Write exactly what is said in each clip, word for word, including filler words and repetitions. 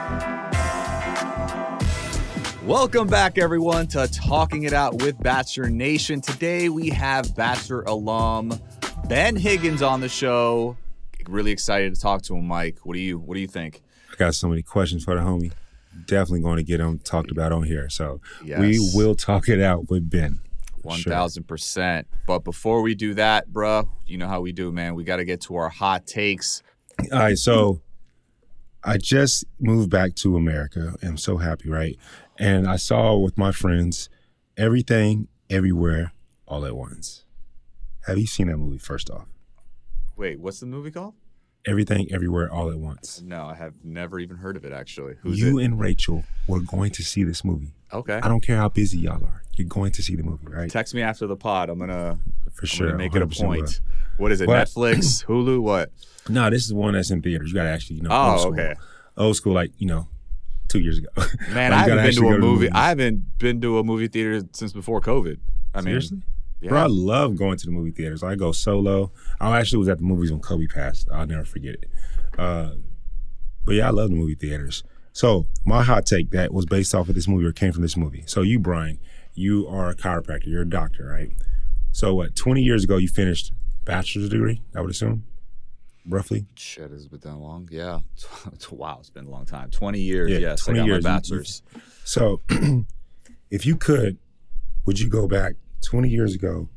Welcome back, everyone, to Talking It Out with Bachelor Nation. Today, we have Bachelor alum Ben Higgins on the show. Really excited to talk to him, Mike. What do you What do you think? I got so many questions for the homie. Definitely going to get them talked about on here. So yes. We will talk it out with Ben. one thousand percent. Sure. But before we do that, bro, you know how we do, man. We got to get to our hot takes. All right, so I just moved back to America. I'm so happy, right? And I saw with my friends Everything, Everywhere, All at Once. Have you seen that movie, first off? Wait, what's the movie called? Everything, Everywhere, All at Once. No, I have never even heard of it, actually. Who's you it? and Rachel were going to see this movie. Okay. I don't care how busy y'all are. You're going to see the movie, right? Text me after the pod. I'm going to For sure, make it a point. Will. What is it, but, Netflix, Hulu, what? No, this is one that's in theaters. You got to actually, you know, oh, old school. okay. Old school, like, you know, two years ago. Man, I haven't been to a movie. movie. I haven't been to a movie theater since before COVID. I Seriously? mean, yeah. Bro, I love going to the movie theaters. I go solo. I actually was at the movies when Kobe passed. I'll never forget it. Uh, but yeah, I love the movie theaters. So my hot take that was based off of this movie or came from this movie. So you, Brian, you are a chiropractor. You're a doctor, right? So what, twenty years ago you finished bachelor's degree, I would assume, roughly? Shit, has it been that long? Yeah. Wow, it's been a long time. twenty years, yeah, yes. twenty I got years. my bachelor's. You, you, so if you could, would you go back twenty years ago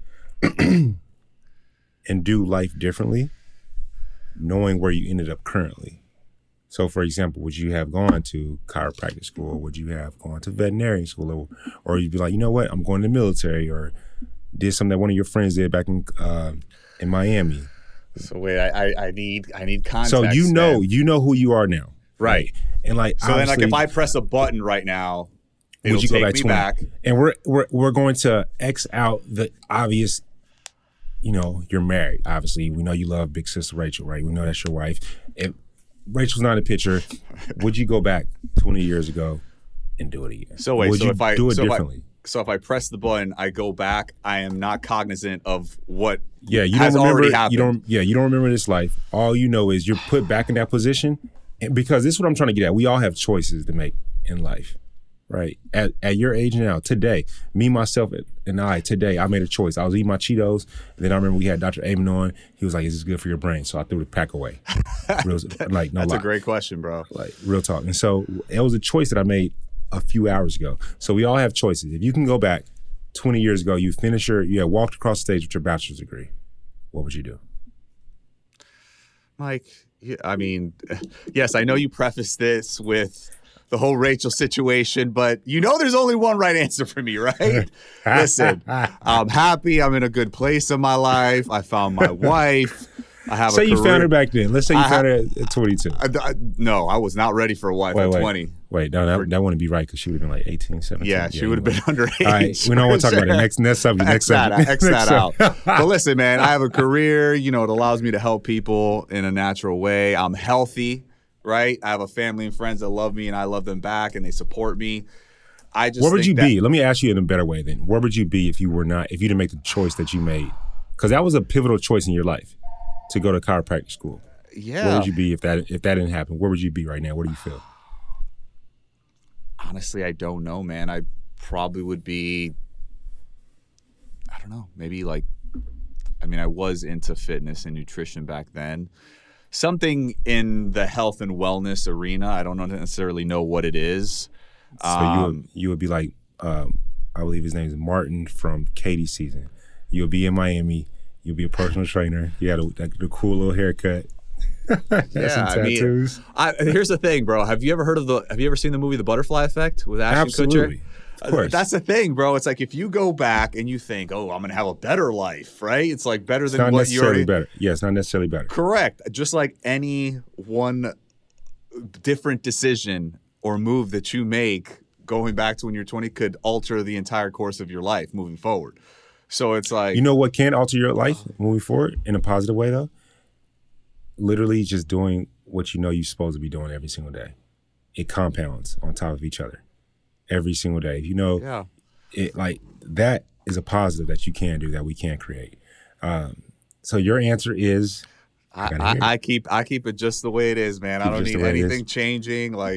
and do life differently, knowing where you ended up currently? So, for example, would you have gone to chiropractic school? Would you have gone to veterinary school? Or, or you'd be like, you know what, I'm going to the military, or did something that one of your friends did back in uh, in Miami. So wait, I, I I need I need context. So you know man. you know who you are now, right? And like so then, like if I press a button right now, it'll would you take go back me twenty? back. And we're we're we're going to X out the obvious. You know, you're married. Obviously, we know you love big sister Rachel, right? We know that's your wife. If Rachel's not in the picture, would you go back twenty years ago and do it again? So wait, would so you if I do it so differently? If I, so if I press the button, I go back. I am not cognizant of what yeah, you has don't remember, already happened. You don't, yeah, you don't remember this life. All you know is you're put back in that position, and because this is what I'm trying to get at. We all have choices to make in life, right? At at your age now, today, me, myself, and I, today, I made a choice. I was eating my Cheetos, and then I remember we had Doctor Amon on. He was like, "Is this good for your brain?" So I threw the pack away. Real, like, no That's lie. a great question, bro. Like, real talk. And so it was a choice that I made a few hours ago. So we all have choices. If you can go back twenty years ago, you finished your, you had walked across the stage with your bachelor's degree, what would you do? Mike, I mean, yes, I know you prefaced this with the whole Rachel situation, but you know there's only one right answer for me, right? Listen, I'm happy. I'm in a good place in my life. I found my wife. I have say a you career. found her back then. Let's say you I found ha- her at twenty-two. I, I, no, I was not ready for a wife wait, at wait, twenty. Wait, no, that, that wouldn't be right because she would have been like eighteen, seventeen. Yeah, she yeah, would have been underage. All right, we don't want to talk about it. Next, next subject. Next X that, subject. X that out. But listen, man, I have a career. You know, it allows me to help people in a natural way. I'm healthy, right? I have a family and friends that love me, and I love them back, and they support me. I just where would think you that, be? Let me ask you in a better way. Then, where would you be if you were not? If you didn't make the choice that you made? Because that was a pivotal choice in your life to go to chiropractic school. Yeah. Where would you be if that if that didn't happen? Where would you be right now? Where do you feel? Honestly, I don't know, man. I probably would be, I don't know, maybe like, I mean, I was into fitness and nutrition back then. Something in the health and wellness arena. I don't necessarily know what it is. So um, you would, you would be like, um, I believe his name is Martin from Katie's season. You'll be in Miami. You'll be a personal trainer. You got a, like, the cool little haircut. Yeah, some tattoos. I mean, I, here's the thing, bro. Have you ever heard of the? Have you ever seen the movie The Butterfly Effect with Ashton Absolutely. Kutcher? Of course. That's the thing, bro. It's like if you go back and you think, "Oh, I'm gonna have a better life," right? It's like better It's than not what you necessarily already. better. Yeah, it's not necessarily better. Correct. Just like any one different decision or move that you make going back to when you're twenty could alter the entire course of your life moving forward. So it's like, you know what can alter your life moving forward in a positive way though? Literally just doing what you know you're supposed to be doing every single day. It compounds on top of each other every single day. If you know, yeah. it like that is a positive that you can do that we can create. Um, so your answer is, I, I, I keep I keep it just the way it is, man. Keep I don't need the way it anything is. changing. Like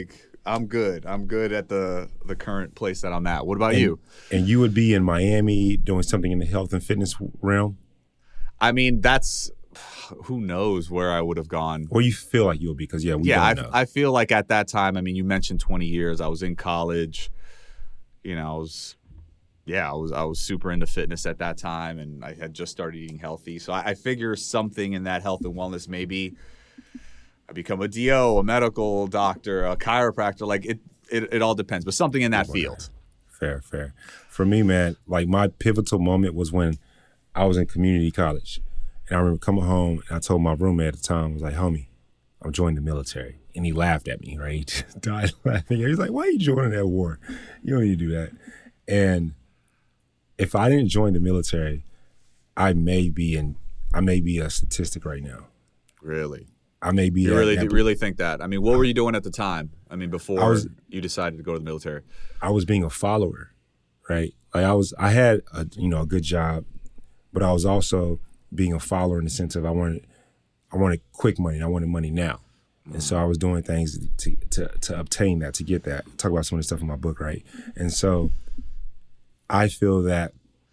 I'm good. I'm good at the the current place that I'm at. What about and, you? And you would be in Miami doing something in the health and fitness realm? I mean, that's who knows where I would have gone. Or you feel like you would be, because, yeah, we yeah, don't I, know. I feel like at that time, I mean, you mentioned twenty years. I was in college. You know, I was, yeah, I was I was super into fitness at that time, and I had just started eating healthy. So I, I figure something in that health and wellness, maybe I become a D O, a medical doctor, a chiropractor. Like it, it, it all depends, but something in that field. Fair, fair. For me, man, like my pivotal moment was when I was in community college. And I remember coming home, and I told my roommate at the time, I was like, homie, I'm joining the military. And he laughed at me, right? He just died laughing. He's like, why are you joining that war? You don't need to do that. And if I didn't join the military, I may be in, I may be a statistic right now. Really? I may be. You at, really, at, do, really think that? I mean, what were you doing at the time? I mean, before I was, you decided to go to the military? I was being a follower, right? Like I was, I had a, you know, a good job, but I was also being a follower in the sense of I wanted, I wanted quick money. And I wanted money now, mm. and so I was doing things to, to to obtain that, to get that. Talk about some of the stuff in my book, right? And so, I feel that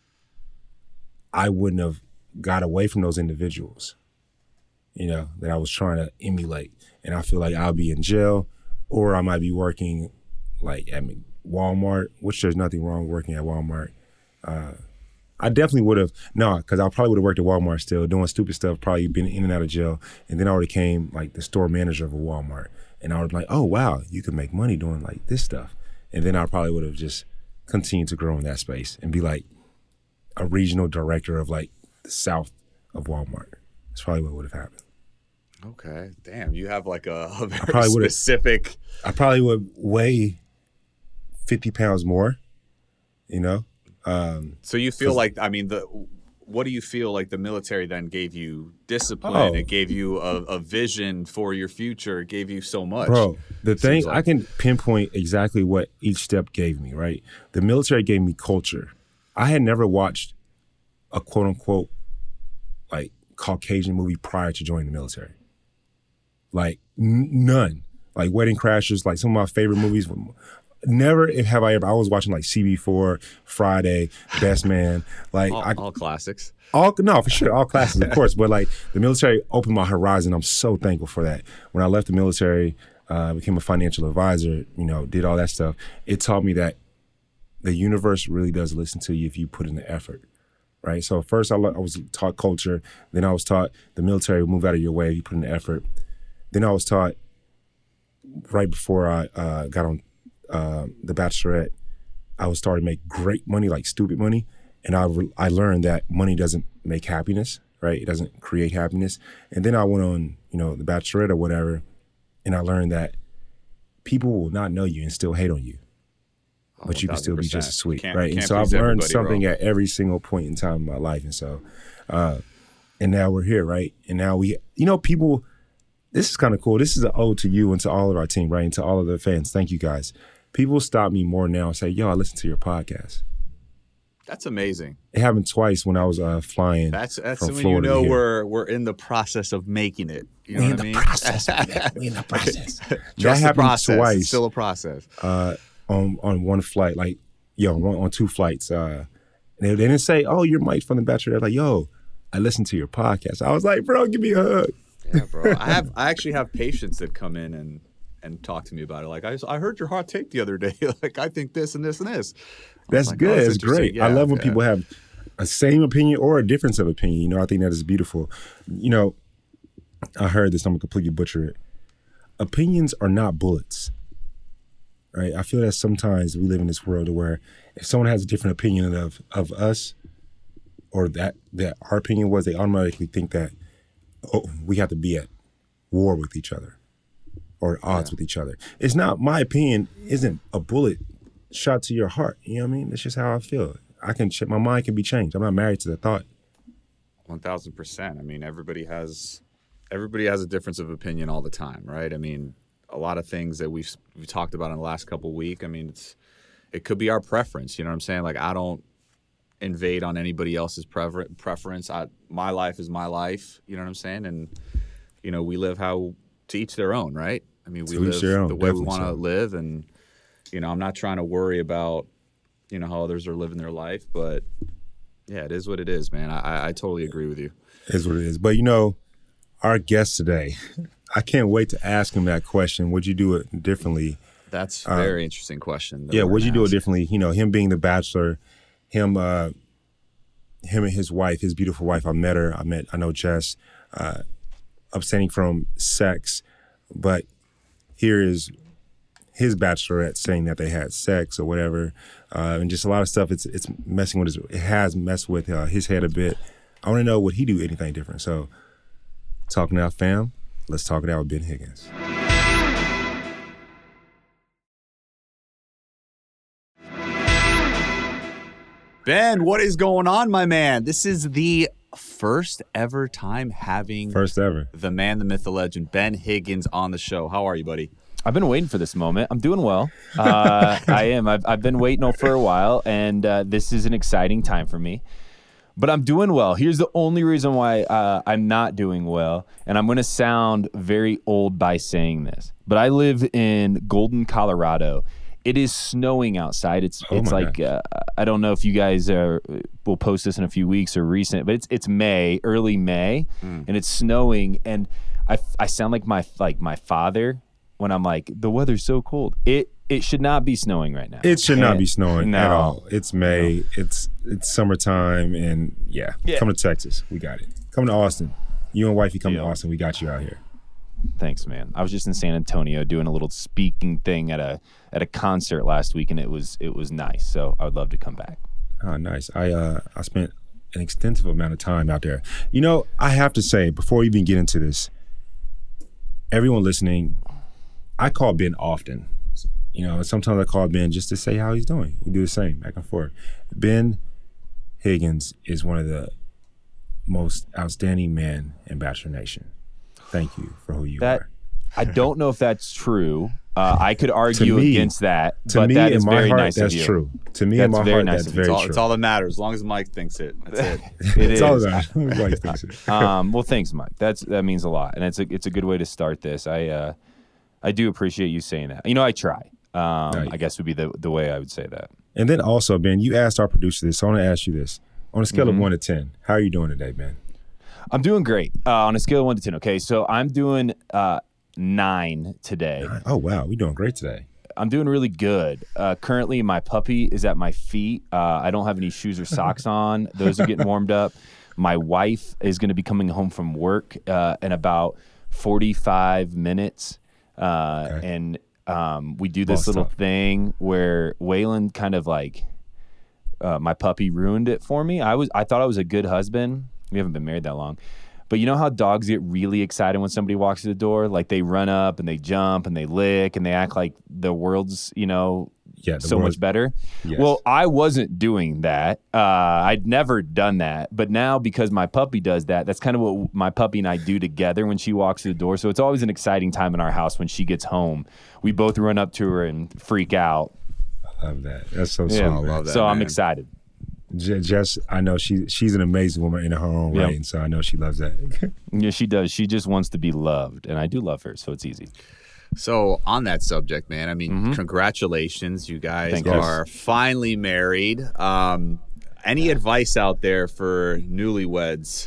I wouldn't have got away from those individuals, you know, that I was trying to emulate, and I feel like I'll be in jail, or I might be working, like at Walmart, which there's nothing wrong with working at Walmart. Uh, I definitely would have, no, because I probably would have worked at Walmart still, doing stupid stuff, probably been in and out of jail. And then I already became like the store manager of a Walmart. And I was like, oh, wow, you can make money doing like this stuff. And then I probably would have just continued to grow in that space and be like a regional director of like the south of Walmart. That's probably what would have happened. Okay. Damn, you have like a, a very specific. I probably would weigh fifty pounds more, you know? Um, so you feel like, I mean, the what do you feel like the military then gave you? Discipline. Oh. It gave you a, a vision for your future. It gave you so much. Bro, the thing, like. I can pinpoint exactly what each step gave me, right? The military gave me culture. I had never watched a quote unquote like Caucasian movie prior to joining the military. Like n- none. Like Wedding Crashers, like some of my favorite movies. Never have I ever. I was watching like C B four, Friday, Best Man, like all, I, all classics. All no, for sure, all classics, of course. But like the military opened my horizon. I'm so thankful for that. When I left the military, uh, became a financial advisor. You know, did all that stuff. It taught me that the universe really does listen to you if you put in the effort, right? So first I, I was taught culture. Then I was taught the military will move out of your way if you put in the effort. Then I was taught right before I uh, got on. Uh, the Bachelorette, I was starting to make great money, like stupid money, and I re- I learned that money doesn't make happiness, right? It doesn't create happiness. And then I went on, you know, the Bachelorette or whatever, and I learned that people will not know you and still hate on you, oh, but you can still be just as sweet, can't, right? Can't and so I've learned something wrong. At every single point in time in my life, and so, uh, and now we're here, right? And now we, you know, people. This is kind of cool. This is an ode to you and to all of our team, right? And to all of the fans. Thank you guys. People stop me more now and say, yo, I listen to your podcast. That's amazing. It happened twice when I was uh, flying That's that's from when Florida you know here. we're we're in the process of making it. You know We're what in I the mean? process. We're in the process. That Trust the happened process. twice. It's still a process. Uh, on on one flight, like, yo, on, on two flights. Uh, they, they didn't say, oh, you're Mike from The Bachelor. They're like, yo, I listened to your podcast. I was like, bro, give me a hug. Yeah, bro. I have I actually have patients that come in and and talk to me about it. Like, I, I heard your hot take the other day. Like, I think this and this and this. That's like, good. oh, it's great. yeah, I love when yeah. people have a same opinion or a difference of opinion. You know, I think that is beautiful. You know, I heard this. I'm going to completely butcher it. Opinions are not bullets, right? I feel that sometimes we live in this world where if someone has a different opinion of, of us or that, that our opinion was, they automatically think that, oh, we have to be at war with each other or odds yeah. with each other. It's not, my opinion isn't a bullet shot to your heart. You know what I mean? That's just how I feel. I can, my mind can be changed. I'm not married to the thought. one thousand percent. I mean, everybody has, everybody has a difference of opinion all the time, right? I mean, a lot of things that we've, we've talked about in the last couple of weeks, I mean, it's, it could be our preference. You know what I'm saying? Like, I don't invade on anybody else's prefer- preference. I, my life is my life. You know what I'm saying? And, you know, we live how to each their own, right? I mean, we To each live their own, the way we definitely want to so. live, and you know, I'm not trying to worry about you know how others are living their life, but yeah, it is what it is, man. I, I totally agree with you. Is what it is. But you know, our guest today, I can't wait to ask him that question. Would you do it differently? That's a very uh, interesting question. Yeah, would you do ask. it differently? You know, him being the bachelor, him, uh, him and his wife, his beautiful wife. I met her. I met. I know Jess. Uh, abstaining from sex, but here is his bachelorette saying that they had sex or whatever, uh, and just a lot of stuff. It's it's messing with his. It has messed with uh, his head a bit. I want to know, would he do anything different? So, talking out, fam. Let's talk it out with Ben Higgins. Ben, what is going on, my man? This is the first ever time having First ever. the man, the myth, the legend, Ben Higgins on the show. How are you, buddy? I've been waiting for this moment. I'm doing well. Uh, I am. I've, I've been waiting for a while, and uh, this is an exciting time for me. But I'm doing well. Here's the only reason why uh, I'm not doing well, and I'm going to sound very old by saying this, but I live in Golden, Colorado. It is snowing outside. It's Oh it's my like uh, I don't know if you guys are, will post this in a few weeks or recent, but it's it's May, early May, mm. and it's snowing, and I, I sound like my like my father when I'm like, the weather's so cold. It it should not be snowing right now. It should not and, be snowing no. at all. It's May. No. It's it's summertime, and yeah, yeah, come to Texas. We got it. Come to Austin. You and wifey come yeah. to Austin. We got you out here. Thanks, man. I was just in San Antonio doing a little speaking thing at a at a concert last week, and it was it was nice. So I would love to come back. Oh, nice. I uh I spent an extensive amount of time out there. You know, I have to say, before we even get into this, everyone listening, I call Ben often. You know, sometimes I call Ben just to say how he's doing. We do the same, back and forth. Ben Higgins is one of the most outstanding men in Bachelor Nation. Thank you for who you that, are. I don't know if that's true. Uh, I could argue me, against that, to but me, that in is my very heart, nice that's of you. true. To me, That's in my very heart, nice that's of you. very It's all, true. it's all that matters. As long as Mike thinks it, that's it. It It's is. all that Mike thinks it. um, well, thanks, Mike. That's that means a lot, and it's a it's a good way to start this. I uh, I do appreciate you saying that. You know, I try. Um, Right. I guess would be the the way I would say that. And then also, Ben, you asked our producer this, so I want to ask you this. On a scale Mm-hmm. of one to ten, how are you doing today, Ben? I'm doing great uh, on a scale of one to ten. Okay, so I'm doing uh, nine today. Oh, wow. We're doing great today. I'm doing really good. Uh, currently, my puppy is at my feet. Uh, I don't have any shoes or socks on. Those are getting warmed up. My wife is going to be coming home from work uh, in about forty-five minutes. Uh, Okay. And um, we do this Boss little talk. thing where Waylon kind of like, uh, my puppy ruined it for me. I was I thought I was a good husband. We haven't been married that long. But you know how dogs get really excited when somebody walks through the door? Like they run up and they jump and they lick and they act like the world's, you know, Yeah, the so world's- much better. Yes. Well, I wasn't doing that. Uh, I'd never done that. But now because my puppy does that, that's kind of what my puppy and I do together when she walks through the door. So it's always an exciting time in our house when she gets home. We both run up to her and freak out. I love that. That's so Yeah. sweet. I man. love that. So I'm man. excited. Je- Jess, I know she she's an amazing woman in her own Yeah. right, and so I know she loves that. Yeah, she does. She just wants to be loved. And I do love her, so it's easy. So on that subject, man, I mean, congratulations. You guys Thank you. are finally married. Um, any advice out there for newlyweds?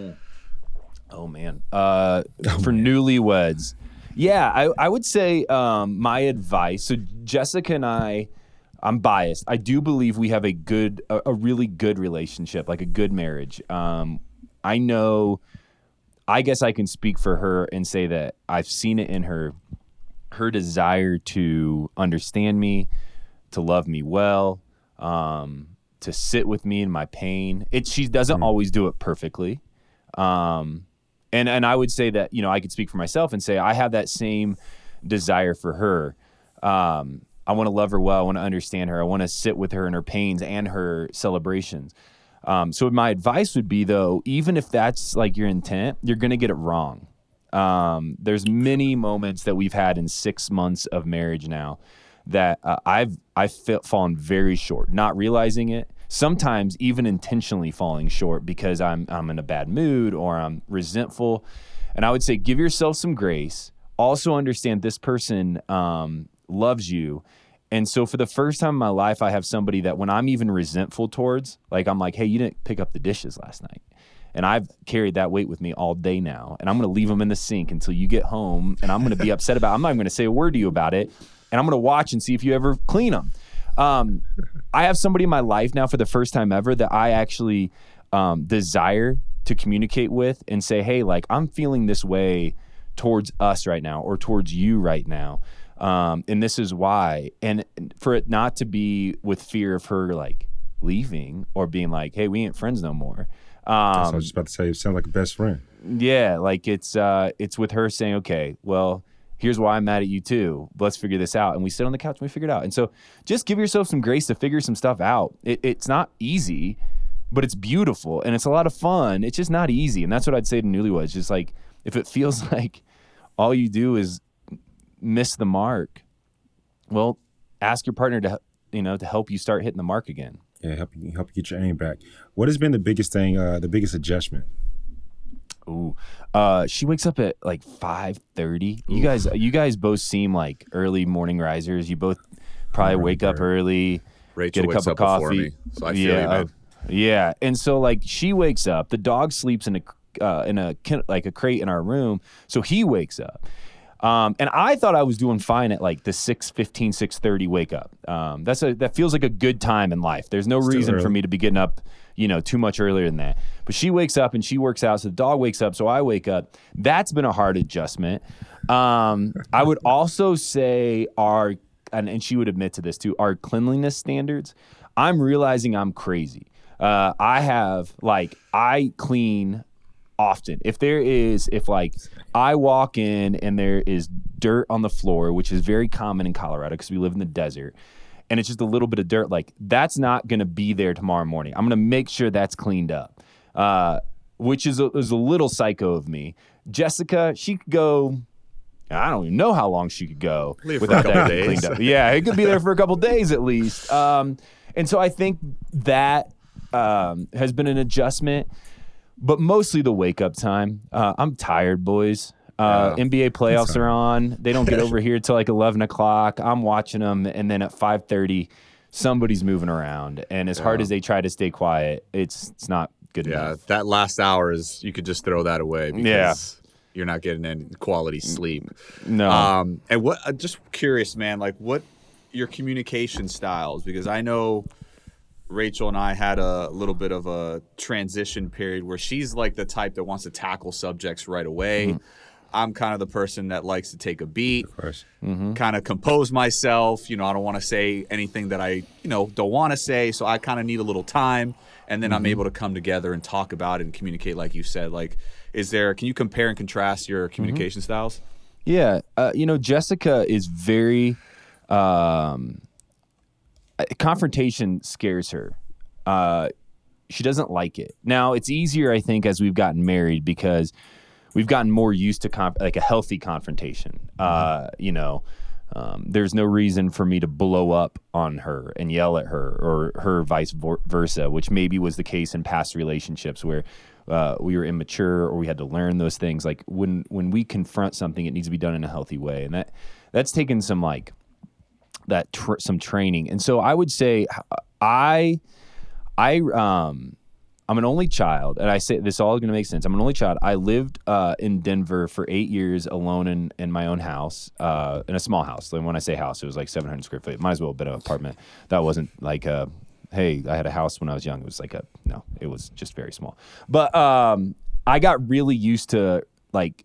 Oh man. Uh, for newlyweds. Yeah, I, I would say um, my advice. So Jessica and I, I'm biased. I do believe we have a good, a, a really good relationship, like a good marriage. Um, I know, I guess I can speak for her and say that I've seen it in her, her desire to understand me, to love me well, um, to sit with me in my pain. It she doesn't always do it perfectly. Um, and and I would say that, you know, I could speak for myself and say I have that same desire for her. Um, I want to love her well. I want to understand her. I want to sit with her in her pains and her celebrations. Um, so my advice would be, though, even if that's like your intent, you're going to get it wrong. Um, there's many moments that we've had in six months of marriage now that uh, I've I've fa- fallen very short, not realizing it. Sometimes even intentionally falling short because I'm I'm in a bad mood or I'm resentful. And I would say give yourself some grace. also understand this person um, loves you. And so for the first time in my life, I have somebody that when I'm even resentful towards, like I'm like, hey, you didn't pick up the dishes last night. And I've carried that weight with me all day now. And I'm going to leave them in the sink until you get home. And I'm going to be upset about it. I'm not going to say a word to you about it. And I'm going to watch and see if you ever clean them. Um, I have somebody in my life now for the first time ever that I actually um, desire to communicate with and say, hey, like I'm feeling this way towards us right now or towards you right now. Um, and this is why. And for it not to be with fear of her like leaving or being like, hey, we ain't friends no more. Um, That's what I was just about to say. You sound like a best friend. Yeah, like it's uh, it's with her saying, okay, well, here's why I'm mad at you too. Let's figure this out. And we sit on the couch and we figure it out. And so just give yourself some grace to figure some stuff out. It, it's not easy, but it's beautiful and it's a lot of fun. It's just not easy. And that's what I'd say to newlyweds. Just like if it feels like all you do is miss the mark, well, ask your partner to you know to help you start hitting the mark again. Yeah, help you help you get your aim back. What has been the biggest thing, uh, the biggest adjustment? Ooh, uh, she wakes up at like five thirty. You guys, you guys both seem like early morning risers. You both probably I'm wake up early. early, Rachel get a wakes cup up of coffee. before me, so I feel yeah, you, man. uh, yeah. And so like she wakes up. The dog sleeps in a uh, in a like a crate in our room, so he wakes up. Um, and I thought I was doing fine at like the six fifteen, six thirty wake up. Um, that's a that feels like a good time in life. There's no It's too reason for early. me to be getting up, you know, too much earlier than that. But she wakes up and she works out, so the dog wakes up, so I wake up. That's been a hard adjustment. Um, I would also say our, and, and she would admit to this too, our cleanliness standards. I'm realizing I'm crazy. Uh, I have like I clean often. If there is, if like I walk in and there is dirt on the floor, which is very common in Colorado because we live in the desert, and it's just a little bit of dirt, like that's not going to be there tomorrow morning. I'm going to make sure that's cleaned up, uh, which is a, is a little psycho of me. Jessica, she could go, I don't even know how long she could go Leave for a without couple that getting days. cleaned up. Yeah, it could be there for a couple days at least. Um, and so I think that um, has been an adjustment. But mostly the wake up time. Uh, I'm tired, boys. Uh, Yeah. N B A playoffs That's are on. They don't get over here till like eleven o'clock. I'm watching them, and then at five thirty, somebody's moving around. And as hard Yeah. as they try to stay quiet, it's it's not good Yeah, enough. that last hour is you could just throw that away because Yeah. you're not getting any quality sleep. No. Um, and what? I'm just curious, man. Like, what your communication styles? Because I know Rachel and I had a little bit of a transition period where she's like the type that wants to tackle subjects right away. Mm-hmm. I'm kind of the person that likes to take a beat, Of course. kind of compose myself. You know, I don't want to say anything that I, you know, don't want to say. So I kind of need a little time, and then I'm able to come together and talk about it and communicate, like you said. Like, is there? Can you compare and contrast your communication styles? Yeah, uh, you know, Jessica is very um, uh, confrontation scares her. Uh, she doesn't like it. Now, it's easier, I think, as we've gotten married because we've gotten more used to conf- like a healthy confrontation. Uh, you know, um, there's no reason for me to blow up on her and yell at her, or her vice vor- versa, which maybe was the case in past relationships where uh, we were immature or we had to learn those things. Like when when we confront something, it needs to be done in a healthy way, and that that's taken some like that tr- some training. And so I would say I I um. I'm an only child, and I say this all is going to make sense. I'm an only child. I lived uh, in Denver for eight years alone in, in my own house, uh, in a small house. And when I say house, it was like seven hundred square feet. It might as well have been an apartment. That wasn't like a, hey, I had a house when I was young. It was like a, no, it was just very small. But um, I got really used to like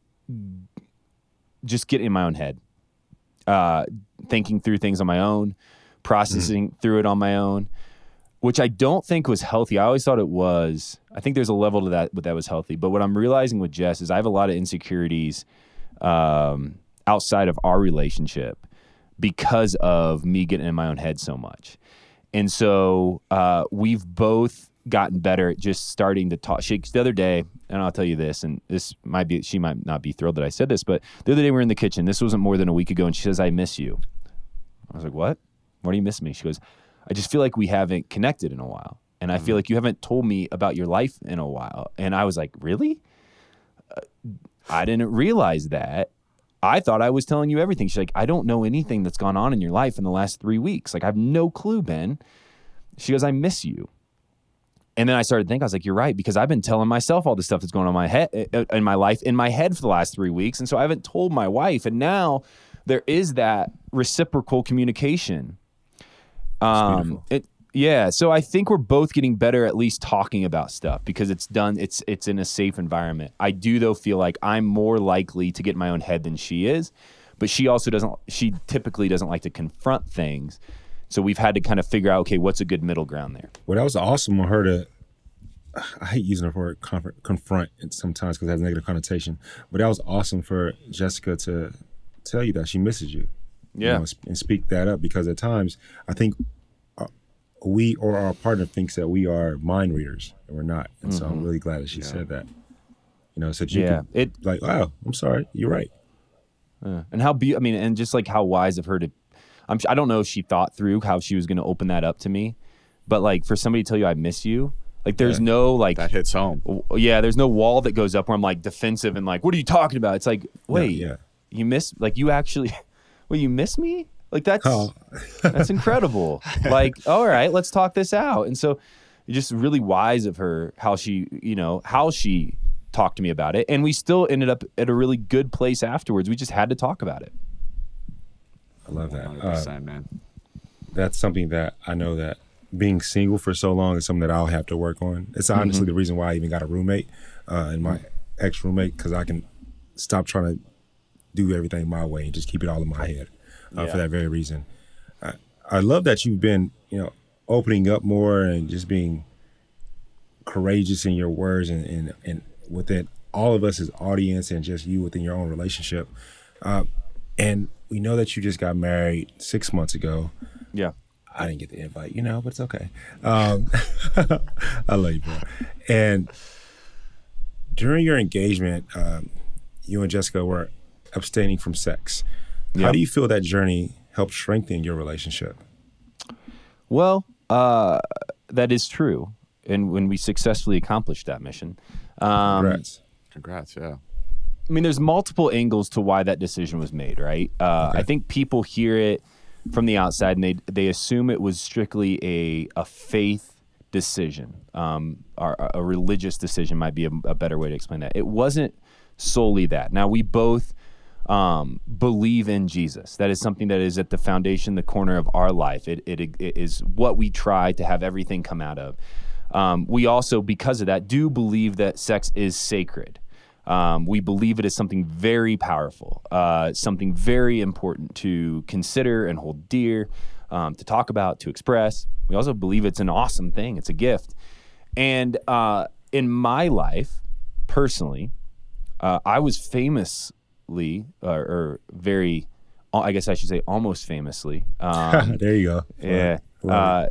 just getting in my own head, uh, thinking through things on my own, processing mm. through it on my own, which I don't think was healthy. I always thought it was. I think there's a level to that, but that was healthy. But what I'm realizing with Jess is I have a lot of insecurities um, outside of our relationship because of me getting in my own head so much. And so uh, we've both gotten better at just starting to talk. She, the other day, and I'll tell you this, and this might be, she might not be thrilled that I said this, but the other day we were in the kitchen. This wasn't more than a week ago, and she says, "I miss you." I was like, "What? Why do you miss me?" She goes, "I just feel like we haven't connected in a while. And I feel like you haven't told me about your life in a while." And I was like, really? Uh, I didn't realize that. I thought I was telling you everything. She's like, I don't know anything that's gone on in your life in the last three weeks. Like, I have no clue, Ben. She goes, I miss you. And then I started thinking, I was like, you're right, because I've been telling myself all the stuff that's going on in my head, in my life, in my head for the last three weeks. And so I haven't told my wife. And now there is that reciprocal communication. Um, it, yeah. So I think we're both getting better at least talking about stuff because it's done. It's, it's in a safe environment. I do though feel like I'm more likely to get in my own head than she is, but she also doesn't, she typically doesn't like to confront things. So we've had to kind of figure out, okay, what's a good middle ground there? Well, that was awesome on her to, I hate using the word confront, confront sometimes because it has a negative connotation, but that was awesome for Jessica to tell you that she misses you. Yeah. You know, and speak that up, because at times I think uh, we or our partner thinks that we are mind readers and we're not. And mm-hmm. so I'm really glad that she yeah. said that. You know, so you yeah. could, it, like, wow, I'm sorry, you're right. Uh, and how, be- I mean, and just like how wise of her to, I'm, I don't know if she thought through how she was going to open that up to me, but like for somebody to tell you I miss you, like there's yeah, no like that hits home. Yeah, there's no wall that goes up where I'm like defensive and like, what are you talking about? It's like, wait, yeah, yeah. you miss like you actually, well, you miss me? Like that's oh. that's incredible. Like, all right, let's talk this out. And so, just really wise of her how she, you know, how she talked to me about it, and we still ended up at a really good place afterwards. We just had to talk about it. I love that. one hundred percent, uh, man. That's something that I know that being single for so long is something that I'll have to work on. It's honestly mm-hmm. the reason why I even got a roommate uh, and my ex-roommate, because I can stop trying to do everything my way and just keep it all in my head uh, yeah. for that very reason. I, I love that you've been, you know, opening up more and just being courageous in your words and, and, and within all of us as audience and just you within your own relationship. Uh, and we know that you just got married six months ago. Yeah. I didn't get the invite, you know, but it's okay. Um, I love you, bro. And during your engagement, um, you and Jessica were abstaining from sex. Yep. How do you feel that journey helped strengthen your relationship? Well, uh, that is true. And when we successfully accomplished that mission. Um, Congrats. Congrats, yeah. I mean, there's multiple angles to why that decision was made, right? Uh, okay. I think people hear it from the outside and they they assume it was strictly a a faith decision. Um, or a religious decision might be a, a better way to explain that. It wasn't solely that. Now, we both um, believe in Jesus. That is something that is at the foundation, the corner of our life. It it, it is what we try to have everything come out of. Um, we also, because of that, do believe that sex is sacred. Um, we believe it is something very powerful, uh, something very important to consider and hold dear, um, to talk about, to express. We also believe it's an awesome thing. It's a gift. And uh, in my life, personally, uh, I was famously, uh, or very, I guess I should say almost famously. Um, there you go. Yeah. Uh,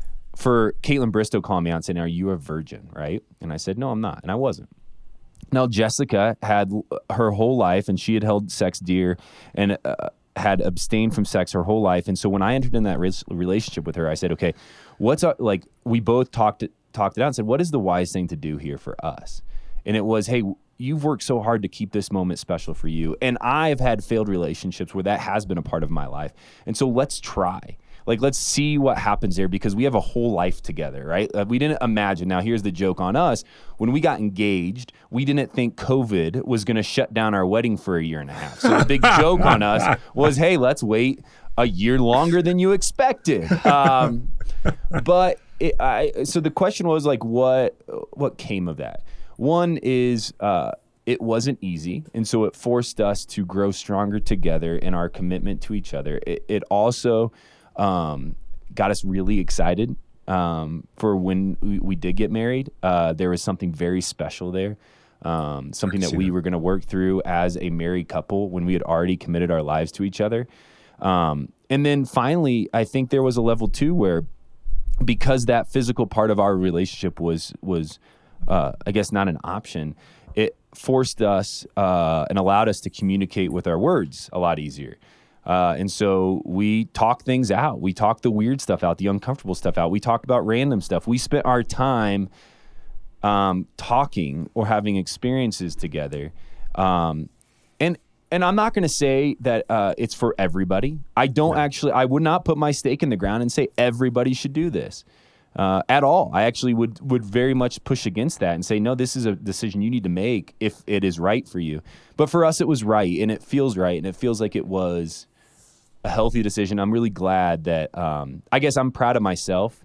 for Caitlin Bristow calling me out and saying, are you a virgin, right? And I said, no, I'm not. And I wasn't. Now, Jessica had her whole life, and she had held sex dear and uh, had abstained from sex her whole life. And so when I entered in that re- relationship with her, I said, okay, what's our, like, we both talked it, talked it out and said, what is the wise thing to do here for us? And it was, hey, you've worked so hard to keep this moment special for you. And I've had failed relationships where that has been a part of my life. And so let's try. Like, let's see what happens there, because we have a whole life together, right? Uh, we didn't imagine. Now, here's the joke on us. When we got engaged, we didn't think COVID was going to shut down our wedding for a year and a half. So the big joke on us was, hey, let's wait a year longer than you expected. Um, but it, I, so the question was, like, what what came of that? One is uh, it wasn't easy, and so it forced us to grow stronger together in our commitment to each other. It, it also... Um, got us really excited um, for when we, we did get married. Uh, there was something very special there, um, something that we were going to work through as a married couple when we had already committed our lives to each other. Um, and then finally, I think there was a level two where, because that physical part of our relationship was, was uh, I guess, not an option, it forced us uh, and allowed us to communicate with our words a lot easier. Uh, and so we talked things out. We talked the weird stuff out, the uncomfortable stuff out. We talked about random stuff. We spent our time um, talking or having experiences together. Um, and and I'm not going to say that uh, it's for everybody. I don't actually, I would not put my stake in the ground and say everybody should do this uh, at all. I actually would, would very much push against that and say, no, this is a decision you need to make if it is right for you. But for us, it was right, and it feels right, and it feels like it was a healthy decision. I'm really glad that, um, I guess I'm proud of myself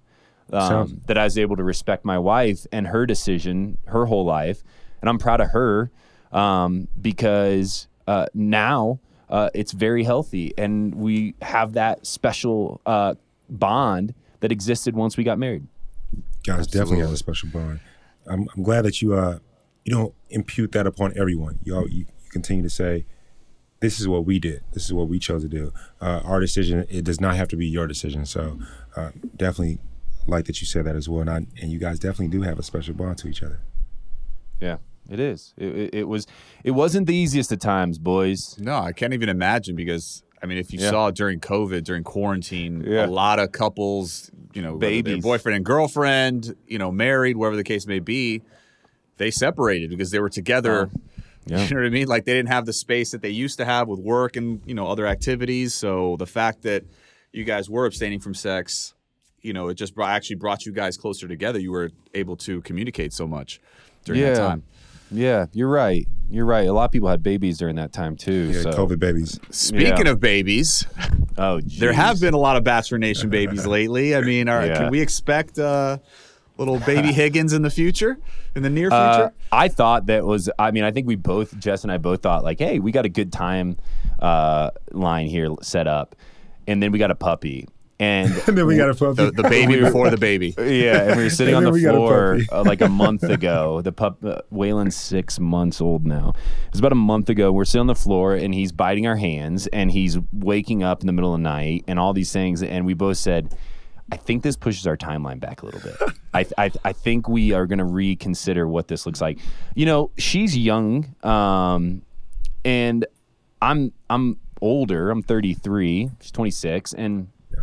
um, that I was able to respect my wife and her decision her whole life. And I'm proud of her um, because uh, now uh, it's very healthy, and we have that special uh, bond that existed once we got married. Guys definitely have a special bond. I'm, I'm glad that you uh you don't impute that upon everyone. You, all, you you continue to say, this is what we did. This is what we chose to do. Uh, our decision, it does not have to be your decision. So uh, definitely like that you said that as well. And, I, and you guys definitely do have a special bond to each other. Yeah, it is. It, it, it was. It wasn't the easiest of times, boys. No, I can't even imagine because, I mean, if you Yeah. saw during COVID, during quarantine, Yeah. a lot of couples, you know, whether they're Babies. boyfriend and girlfriend, you know, married, wherever the case may be, they separated because they were together. Yeah. You know what I mean? Like they didn't have the space that they used to have with work and, you know, other activities. So the fact that you guys were abstaining from sex, you know, it just brought, actually brought you guys closer together. You were able to communicate so much during Yeah. that time. Yeah, you're right. You're right. A lot of people had babies during that time too. Yeah, so. COVID babies. Speaking Yeah. of babies, Oh, geez. there have been a lot of Bachelor Nation babies lately. I mean, are, Yeah. can we expect uh, little baby Higgins in the future, in the near Uh, future? I thought that was, I mean, I think we both, Jess and I both thought like, hey, we got a good time uh, line here set up. And then we got a puppy. And And then we got a puppy. the, the baby before the baby. yeah, and we were sitting And on then the we got a floor puppy. uh, like a month ago. The pup, uh, Waylon's six months old now. It was about a month ago. We're sitting on the floor, and he's biting our hands, and he's waking up in the middle of the night, and all these things. And we both said, I think this pushes our timeline back a little bit. I, I I think we are going to reconsider what this looks like. You know, she's young, um, and I'm I'm older. I'm thirty-three. She's twenty-six, and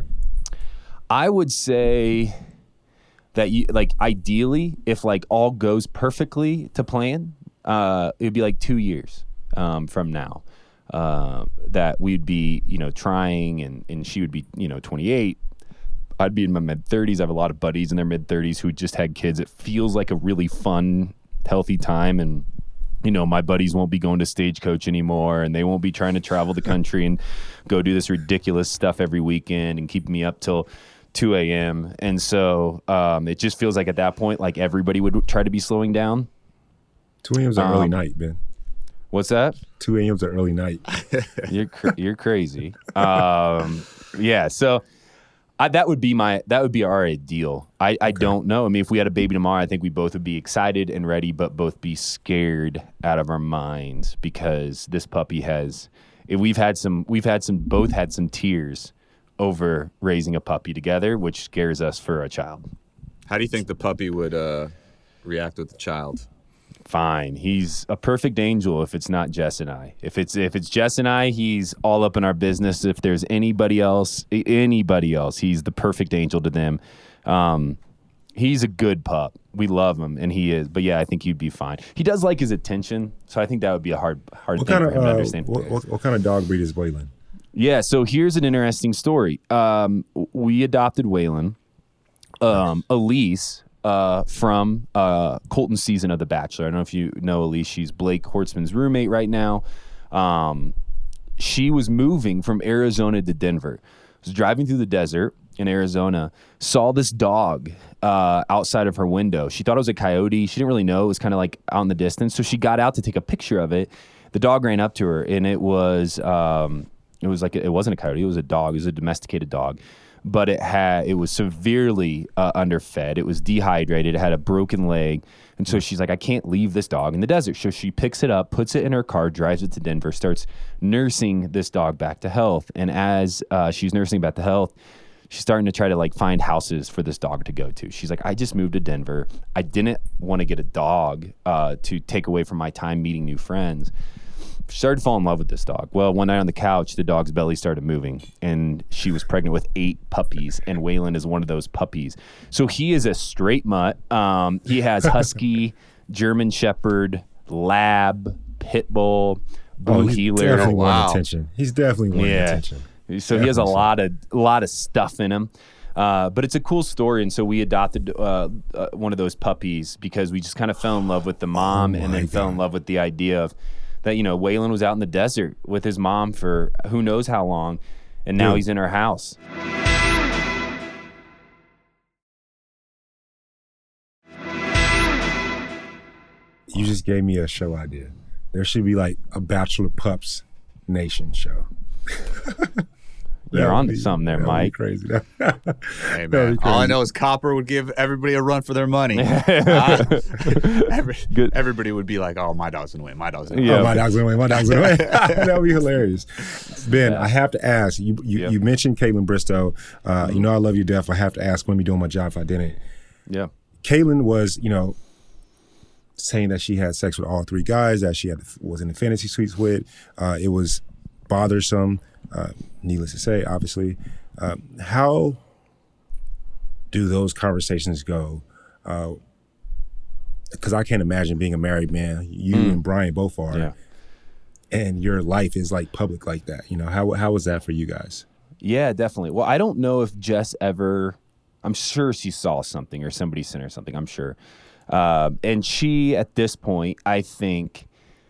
I would say that you like ideally, if like all goes perfectly to plan, uh, it'd be like two years um, from now uh, that we'd be, you know, trying, and and she would be, you know, twenty-eight. I'd be in my mid thirties. I have a lot of buddies in their mid thirties who just had kids. It feels like a really fun, healthy time, and you know, my buddies won't be going to Stagecoach anymore, and they won't be trying to travel the country and go do this ridiculous stuff every weekend and keep me up till two a.m. And so um, it just feels like at that point, like everybody would try to be slowing down. two a.m.'s an early Um, night, Ben. What's that? two a.m.'s an early night. You're cr- you're crazy. Um, yeah, so I, that would be my that would be our ideal. I, I don't know. I mean, if we had a baby tomorrow, I think we both would be excited and ready, but both be scared out of our minds because this puppy has. If we've had some, we've had some, both had some tears over raising a puppy together, which scares us for a child. How do you think the puppy would uh, react with the child? Fine. He's a perfect angel if it's not Jess and I. If it's if it's Jess and I, he's all up in our business. If there's anybody else, anybody else, he's the perfect angel to them. Um, he's a good pup. We love him, and he is. But yeah, I think he'd be fine. He does like his attention, so I think that would be a hard hard What thing kind for of him to uh, understand. what, what, what kind of dog breed is Waylon? Yeah, so here's an interesting story. Um, we adopted Waylon. Um, Elise uh, from uh, Colton's season of The Bachelor. I don't know if you know Elise. She's Blake Hortzman's roommate right now. Um, she was moving from Arizona to Denver. Was driving through the desert in Arizona, saw this dog uh, outside of her window. She thought it was a coyote. She didn't really know. It was kind of like out in the distance. So she got out to take a picture of it. The dog ran up to her, and it was um, it was like it wasn't a coyote. It was a dog. It was a domesticated dog, but it had it was severely uh, underfed. It was dehydrated. It had a broken leg, and so she's like, I can't leave this dog in the desert. So she picks it up, puts it in her car, drives it to Denver, starts nursing this dog back to health. And as uh, she's nursing back to health, she's starting to try to like find houses for this dog to go to. She's like, I just moved to Denver. I didn't want to get a dog uh, to take away from my time meeting new friends. She started to fall in love with this dog. Well, one night on the couch, the dog's belly started moving, and she was pregnant with eight puppies, and Waylon is one of those puppies. So he is a straight mutt. Um, he has husky, German Shepherd, Lab, Pit Bull, Boo Oh, he's Healer. definitely Oh, wanting wow. attention. He's definitely wanting Yeah. attention. So he has a Definitely so. lot of a lot of stuff in him. Uh, but it's a cool story, and so we adopted uh, uh, one of those puppies because we just kind of fell in love with the mom, Oh and my then fell in God. love with the idea of that. You know, Waylon was out in the desert with his mom for who knows how long, and now Dude. he's in her house. You just gave me a show idea. There should be like a Bachelor Pups Nation show. You're That would onto be- something there, that would be Mike. Crazy. Hey, That'd man. be All I crazy. know is Copper would give everybody a run for their money. Uh, every, Good. everybody would be like, oh, my dog's going to win. My dog's going to Yeah. win. Oh, my dog's gonna win. My dog's gonna win. That would be hilarious. Ben, I have to ask. You you, Yep. you mentioned Caitlin Bristow. Uh, Mm-hmm. You know I love you to death. I have to ask. Wouldn't be doing my job if I didn't. Yeah. Caitlin was, you know, saying that she had sex with all three guys that she had was in the fantasy suites with. Uh, it was bothersome. Uh, needless to say, obviously. Um, how do those conversations go? Because I can't imagine being a married man. You and Brian both are. Yeah. And your life is like public like that. You know, how how was that for you guys? Yeah, definitely. Well, I don't know if Jess ever, I'm sure she saw something or somebody sent her something, I'm sure. Uh, and she, at this point, I think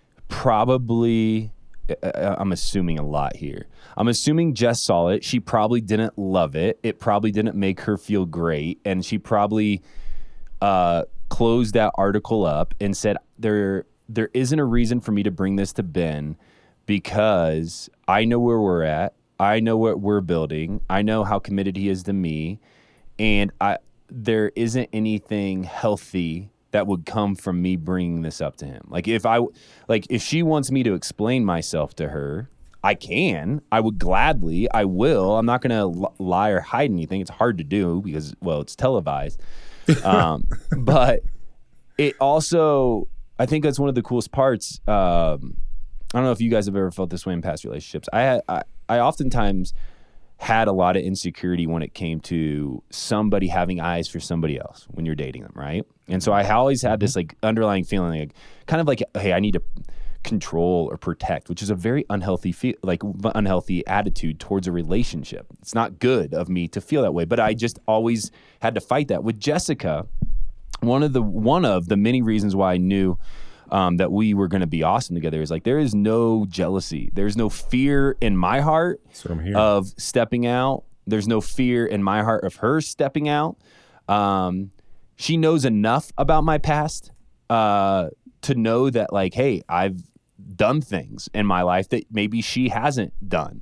probably, uh, I'm assuming a lot here. I'm assuming Jess saw it. She probably didn't love it. It probably didn't make her feel great. And she probably uh, closed that article up and said, there, there isn't a reason for me to bring this to Ben because I know where we're at. I know what we're building. I know how committed he is to me. And I there isn't anything healthy that would come from me bringing this up to him. Like if I like if she wants me to explain myself to her, I can. I would gladly. I will. I'm not going to lie or hide anything. It's hard to do because, well, it's televised. Um, but it also, I think that's one of the coolest parts. Um, I don't know if you guys have ever felt this way in past relationships. I had, I, I oftentimes had a lot of insecurity when it came to somebody having eyes for somebody else when you're dating them, right? And so I always had this like underlying feeling, like kind of like, hey, I need to control or protect, which is a very unhealthy feel, like unhealthy attitude towards a relationship. It's not good of me to feel that way, but I just always had to fight that. With Jessica, one of the one of the many reasons why I knew um, that we were going to be awesome together is like there is no jealousy, there's no fear in my heart That's what I'm hearing. of stepping out. There's no fear in my heart of her stepping out. Um, she knows enough about my past uh, to know that, like, hey, I've done things in my life that maybe she hasn't done.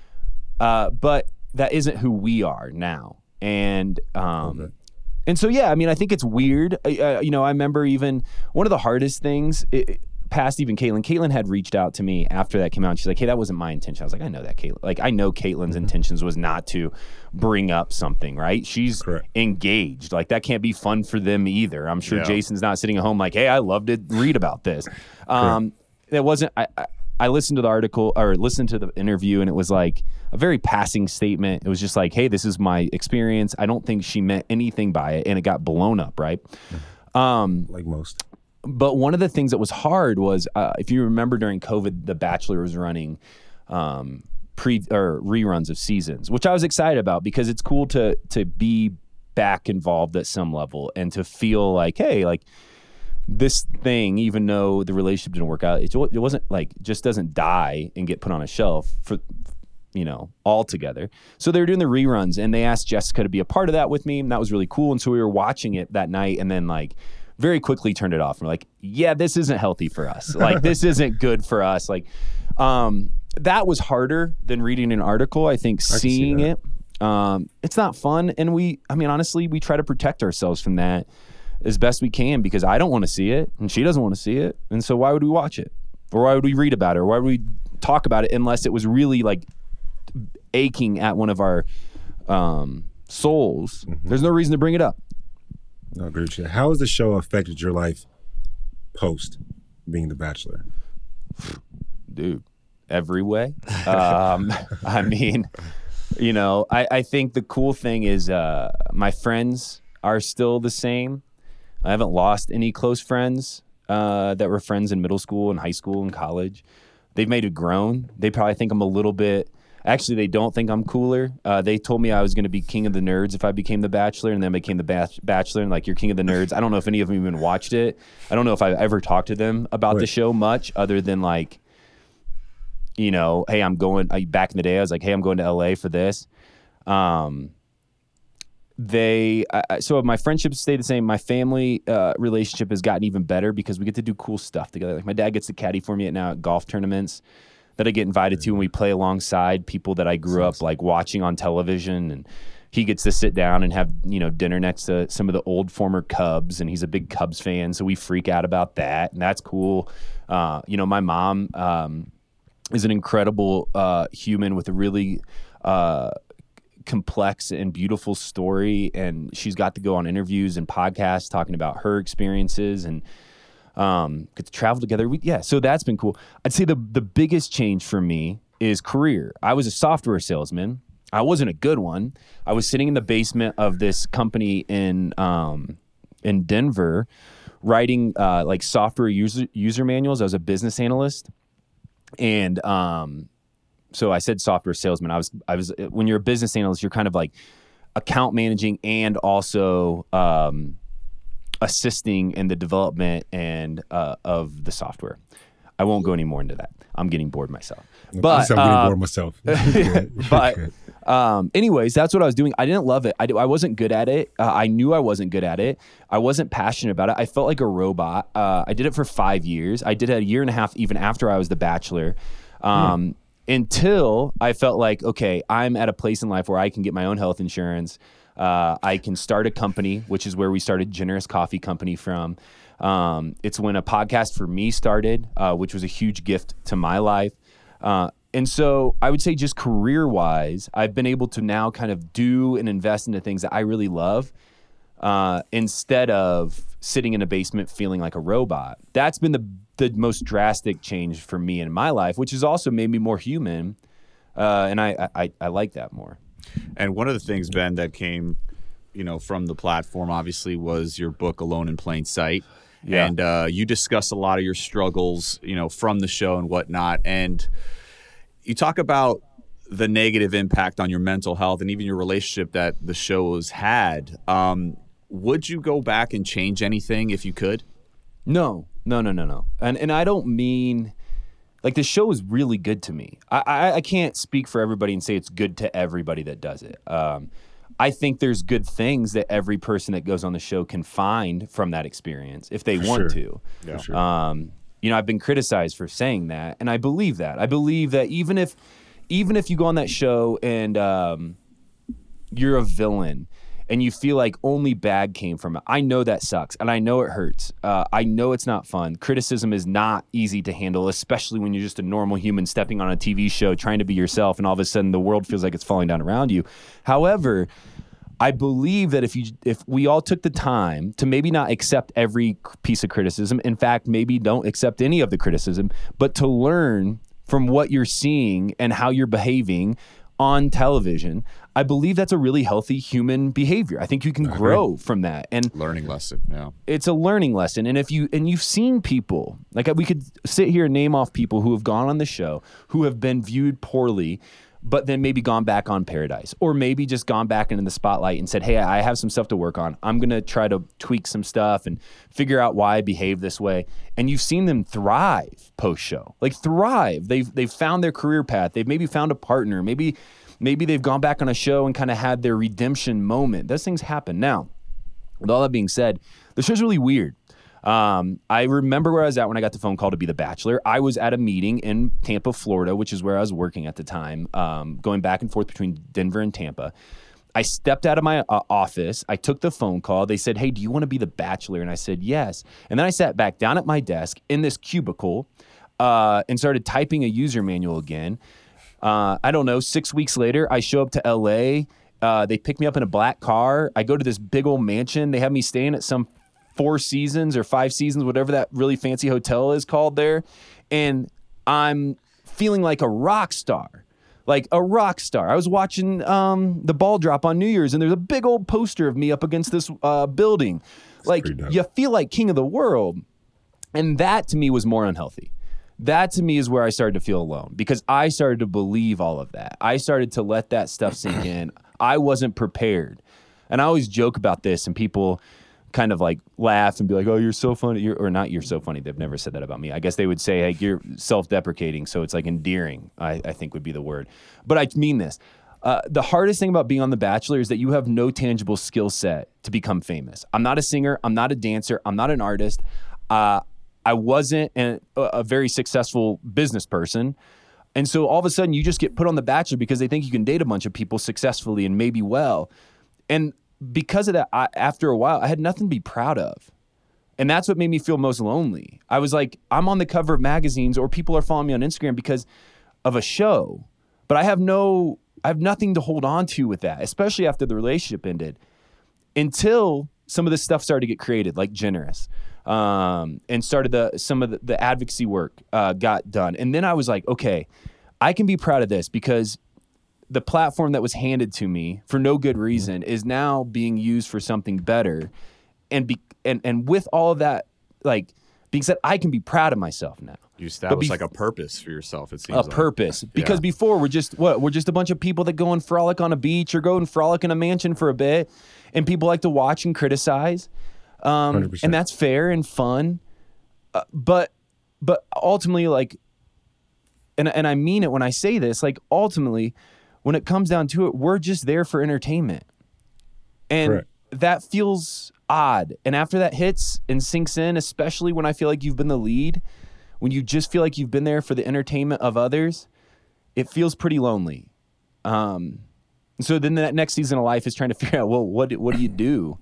Uh, but that isn't who we are now. And um, Okay. and so, yeah, I mean, I think it's weird. Uh, you know, I remember even one of the hardest things, it, past even Caitlin, Caitlin had reached out to me after that came out. And she's like, hey, that wasn't my intention. I was like, I know that, Caitlin. Like, I know Caitlin's intentions was not to bring up something, right? She's Correct. engaged. Like, that can't be fun for them either. I'm sure Yeah. Jason's not sitting at home like, hey, I love to read about this. Um, it wasn't, I, I, I listened to the article or listened to the interview, and it was like a very passing statement. It was just like, hey, this is my experience. I don't think she meant anything by it, and it got blown up, right? Um, Like most. but one of the things that was hard was, uh, if you remember during COVID, The Bachelor was running um, pre or reruns of seasons, which I was excited about because it's cool to to be back involved at some level and to feel like, hey, like this thing, even though the relationship didn't work out, it, it wasn't like just doesn't die and get put on a shelf for, you know, all together. So they were doing the reruns, and they asked Jessica to be a part of that with me, and that was really cool. And so we were watching it that night, and then like very quickly turned it off. And we're like, yeah, this isn't healthy for us. Like, this isn't good for us. Like, um, that was harder than reading an article. I think can see seeing that. it, um, it's not fun. And we, I mean, honestly, we try to protect ourselves from that as best we can because I don't want to see it and she doesn't want to see it. And so why would we watch it? Or why would we read about it? Or why would we talk about it unless it was really like aching at one of our um, souls? Mm-hmm. There's no reason to bring it up. I agree with you. How has the show affected your life post being The Bachelor? Dude, every way. Um, I mean, you know, I, I think the cool thing is uh, my friends are still the same. I haven't lost any close friends uh, that were friends in middle school and high school and college. they've made it grown. They probably think I'm a little bit. Actually, they don't think I'm cooler. Uh, they told me I was going to be king of the nerds if I became the Bachelor, and then became the bach- Bachelor, and like, you're king of the nerds. I don't know if any of them even watched it. I don't know if I've ever talked to them about Wait. the show much, other than like, you know, hey, I'm going. I, back in the day, I was like, hey, I'm going to L A for this. Um, they I, so my friendships stay the same. My family uh, relationship has gotten even better because we get to do cool stuff together. Like, my dad gets to caddy for me at now at golf tournaments that I get invited to, and we play alongside people that I grew up like watching on television, and he gets to sit down and have, you know, dinner next to some of the old former Cubs, and he's a big Cubs fan, so we freak out about that, and that's cool. Uh, you know, my mom um, is an incredible uh, human with a really uh, complex and beautiful story, and she's got to go on interviews and podcasts talking about her experiences, and um, get to travel together. We, yeah, so that's been cool. I'd say the the biggest change for me is career. I was a software salesman. I wasn't a good one. I was sitting in the basement of this company in um, in Denver, writing uh, like software user user manuals. I was a business analyst, and um, so I said software salesman. I was I was when you're a business analyst, you're kind of like account managing and also um, assisting in the development and uh, of the software. I won't go any more into that. I'm getting bored myself. But I'm getting uh, bored myself. but um, anyways, that's what I was doing. I didn't love it. I, I wasn't good at it. Uh, I knew I wasn't good at it. I wasn't passionate about it. I felt like a robot. Uh, I did it for five years. I did it a year and a half even after I was the Bachelor. Um, hmm. Until I felt like, okay, I'm at a place in life where I can get my own health insurance. Uh, I can start a company, which is where we started Generous Coffee Company from. Um, it's when a podcast for me started, uh, which was a huge gift to my life. Uh, and so I would say just career-wise, I've been able to now kind of do and invest into things that I really love uh, instead of sitting in a basement feeling like a robot. That's been the the most drastic change for me in my life, which has also made me more human. Uh, and I, I, I like that more. And one of the things, Ben, that came, you know, from the platform, obviously, was your book, Alone in Plain Sight. Yeah. And uh, you discuss a lot of your struggles, you know, from the show and whatnot. And you talk about the negative impact on your mental health and even your relationship that the show has had. Um, would you go back and change anything if you could? No, no, no, no, no. And and I don't mean... Like, the show is really good to me. I, I I can't speak for everybody and say it's good to everybody that does it. Um, I think there's good things that every person that goes on the show can find from that experience if they For want sure. to. Yeah. For sure. Um, you know, I've been criticized for saying that, and I believe that. I believe that even if even if you go on that show and um, you're a villain and you feel like only bad came from it, I know that sucks, and I know it hurts. Uh, I know it's not fun. Criticism is not easy to handle, especially when you're just a normal human stepping on a T V show trying to be yourself, and all of a sudden the world feels like it's falling down around you. However, I believe that if you if we all took the time to maybe not accept every piece of criticism, in fact, maybe don't accept any of the criticism, but to learn from what you're seeing and how you're behaving on television, I believe that's a really healthy human behavior. I think you can grow from that. And Learning lesson, yeah. it's a learning lesson. And if you and you've seen people, like we could sit here and name off people who have gone on the show who have been viewed poorly, but then maybe gone back on Paradise, or maybe just gone back into the spotlight and said, hey, I have some stuff to work on. I'm going to try to tweak some stuff and figure out why I behave this way. And you've seen them thrive post-show, like thrive. They've, they've found their career path. They've maybe found a partner. Maybe, maybe they've gone back on a show and kind of had their redemption moment. Those things happen. Now, with all that being said, the show's really weird. Um, I remember where I was at when I got the phone call to be the Bachelor. I was at a meeting in Tampa, Florida, which is where I was working at the time, um, going back and forth between Denver and Tampa. I stepped out of my uh, office. I took the phone call. They said, hey, do you want to be the Bachelor? And I said, yes. And then I sat back down at my desk in this cubicle uh, and started typing a user manual again. Uh, I don't know, six weeks later, I show up to L A. Uh, they pick me up in a black car. I go to this big old mansion. They have me staying at some Four Seasons or Five Seasons, whatever that really fancy hotel is called there. And I'm feeling like a rock star, like a rock star. I was watching um, the ball drop on New Year's, and there's a big old poster of me up against this uh, building. That's like, you feel like king of the world. And that to me was more unhealthy. That to me is where I started to feel alone because I started to believe all of that. I started to let that stuff sink in. I wasn't prepared. And I always joke about this and people kind of like laugh and be like, oh, you're so funny. You're, or not, you're so funny. They've never said that about me. I guess they would say, hey, you're self-deprecating. So it's like endearing, I, I think would be the word. But I mean this. Uh, the hardest thing about being on The Bachelor is that you have no tangible skill set to become famous. I'm not a singer. I'm not a dancer. I'm not an artist. Uh, I wasn't an, a very successful business person. And so all of a sudden you just get put on The Bachelor because they think you can date a bunch of people successfully and maybe well. And because of that, I, after a while, I had nothing to be proud of. And that's what made me feel most lonely. I was like, I'm on the cover of magazines or people are following me on Instagram because of a show. But I have no, I have nothing to hold on to with that, especially after the relationship ended. Until some of this stuff started to get created, like Generous. Um, and started the some of the, the advocacy work uh, got done. And then I was like, okay, I can be proud of this because the platform that was handed to me for no good reason is now being used for something better. And be, and and with all of that, like being said, I can be proud of myself now. You established be, like a purpose for yourself, it seems a like. purpose. Because yeah. before we're just what we're just a bunch of people that go and frolic on a beach or go and frolic in a mansion for a bit, and people like to watch and criticize. Um, and that's fair and fun, uh, but but ultimately, like, and and I mean it when I say this, like, ultimately, when it comes down to it, we're just there for entertainment, and Correct. That feels odd. And after that hits and sinks in, especially when I feel like you've been the lead, when you just feel like you've been there for the entertainment of others, it feels pretty lonely. Um, so then that next season of life is trying to figure out, well, what what do you do?